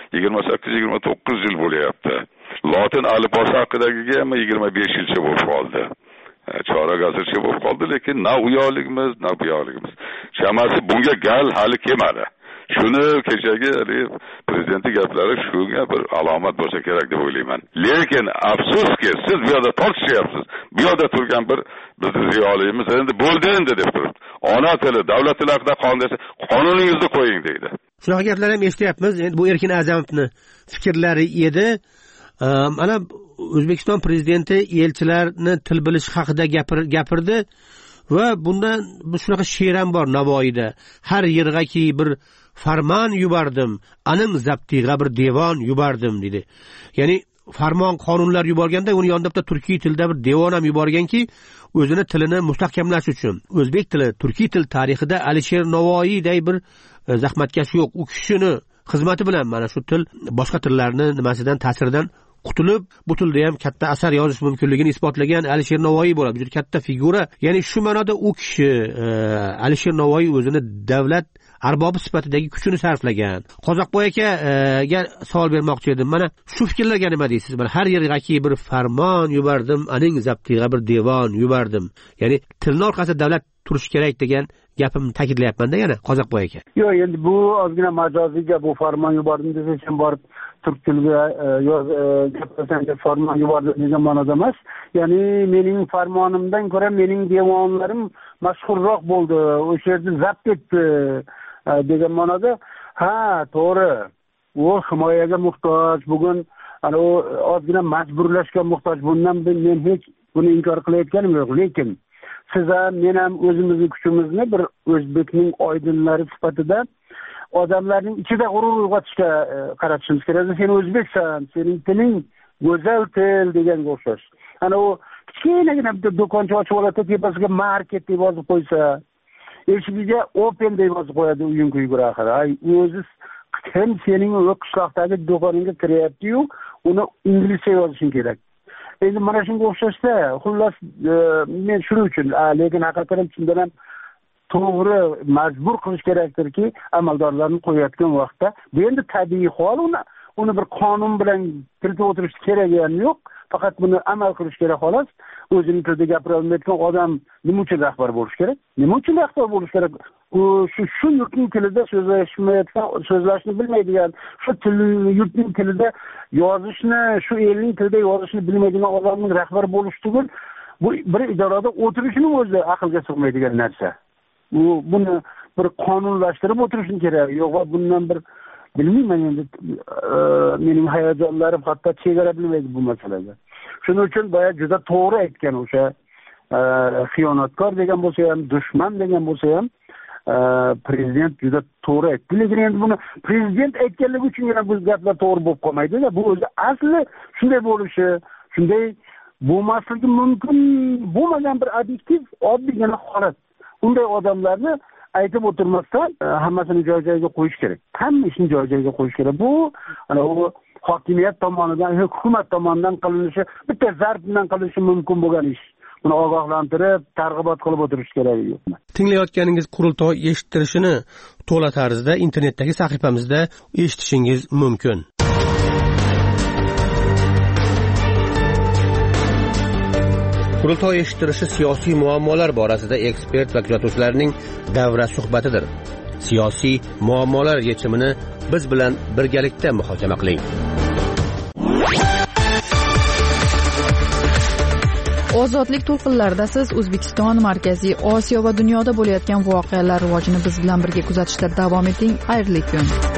28-29 yil bo'lyapti. Lotin alifbosi haqidagiga ham 25 yilcha bo'lib qoldi. Chorak asrcha bo'lib qoldi, lekin na u yoqligimiz, na bu yoqligimiz. Chamasi bunga gal hali kelmadi. Shuni kechagi prezidentning gaplari shunga bir alomat bo'lsa kerak deb o'ylayman. Lekin afsuski siz bu yerda tortishyapsiz. Bu yerda turgan bir bizning ziyolimiz endi bo'ldi endi deb turibdi. Ona tili, davlat tili haqida qonun desa, qonuningizni qo'ying deydi. Shunaqa gaplar ham eshityapmiz. Endi bu Erkin A'zamovning fikrlari edi. Mana O'zbekiston prezidenti elchilarni til bilish haqida gapirdi va bundan shunaqa she'r ham bor Navoiyda. Har yergaki bir farmon yubordim, aning zaptiga bir devon yubordim dedi. Ya'ni farmon, qonunlar yuborganda uni yonida bitta turkiy tilda bir devon ham yuborganki, o'zini tilini mustahkamlash uchun. O'zbek tili, turkiy til tarixida Alisher Navoiyday bir zahmatkash yo'q. U kishini xizmati bilan mana shu til boshqa tillarni nimasidan, ta'siridan qutulib, bu tilda ham katta asar yozish mumkinligini isbotlagan Alisher Navoiy bo'ladi. Juda katta figura. Ya'ni shu ma'noda u kishi Alisher Navoiy o'zini davlat arbobi sifatidagi kuchini sarflagan. Qozoqboy akaga savol bermoqchi edim. Mana shu fikrlarga nima deysiz? Mana har yergaki bir farmon yubordim, aning zaptiga bir devon yubordim. Ya'ni tilni orqasida davlat turishi kerak degan gapimni ta'kidlayapman-da yana Qozoqboy aka. Yo'q, endi bu ozgina majoziga bu farmon yubordim desam borib turk tiliga gapirsan deb farmon yubordim degan ma'noda emas. Ya'ni mening farmonimdan ko'ra mening devonlarim mashhurroq bo'ldi. O'sha yerda zabt etdi degan ma'noda. Ha, to'g'ri. U himoyaga muhtoj. Bugun ana u ozgina majburlashga muhtoj. Bundan men hech buni inkor qilayotganim yo'q, lekin siz ham men ham o'zimizning kuchimizni bir o'zbekning oydinlari sifatida odamlarning ichida g'urur uyg'otishga qaratishimiz kerak. Sen o'zbeksan, sening tiling go'zal til deganga o'xshash. Ana u kichkinagina bitta do'koncha ochib oladi, tepasiga market deb yozib qo'ysa, eshigiga open deb yozib qo'yadi uying kuygur axir. O'zi kim sening qishloqdagi do'koningga kiryapti-yu, uni inglizcha yozishing kerak. Endi mana shunga o'xshashda, xullas men shuning uchun, lekin haqiqatan shundan ham to'g'ri majbur qilish kerakdirki, amaldorlarni qo'yayotgan vaqtda, bu endi tabiiy hol, uni bir qonun bilan tilga o'tirish kerak ham yo'q, faqat buni amal qilish kerak xolos. O'zining tilida gapira olmayotgan odam nima uchun rahbar bo'lish kerak? Nima uchun rahbar bo'lish kerak? Shu yurtning tilida so'zlashni bilmaydigan, shu yurtning tilida yozishni, shu elning tilida yozishni bilmaydigan odamning rahbar bo'lish tugul, bu bir idorada o'tirishning o'zi aqlga sig'maydigan narsa. Buni bir qonunlashtirib o'tirishni kerak. Yo'q, bundan bir bilmayman endi mening hayajonlarim hatto chegara bilmaydi bu masalaga. Shuning uchun boya juda to'g'ri aytgan o'sha xiyonatkor degan bo'lsa ham, dushman degan bo'lsa ham, prezident juda to'g'ri aytdi. Lekin endi buni prezident aytganligi uchungina bu gaplar to'g'ri bo'lib qolmaydi-da. Bu o'zi asli shunday bo'lishi, shunday bo'lmasligi mumkin bo'lmagan bir obyektiv, oddiygina holat. Unday odamlarni aytib o'tirmasdan hammasini joy-joyiga qo'yish kerak. Hamma ishni joy-joyiga qo'yish kerak. Bu u hokimiyat tomonidan, hukumat tomonidan qilinishi, bitta zarb bilan qilinishi mumkin bo'lgan ish. Buni ogohlantirib, targ'ibot qilib o'tirish kerak yo'q. Tinglayotganingiz qurultoy eshittirishini to'la tarzda internetdagi sahifamizda eshitishingiz mumkin. Qurultoy eshittirishi siyosiy muammolar borasida ekspert va kuzatuvchilarning davra suhbatidir. Siyosiy muammolar yechimini biz bilan birgalikda muhokama qiling. Ozodlik to'lqinlarida siz O'zbekiston, Markaziy Osiyo va dunyoda bo'layotgan voqealar rivojini biz bilan birga kuzatishda davom eting. Xayrli kun.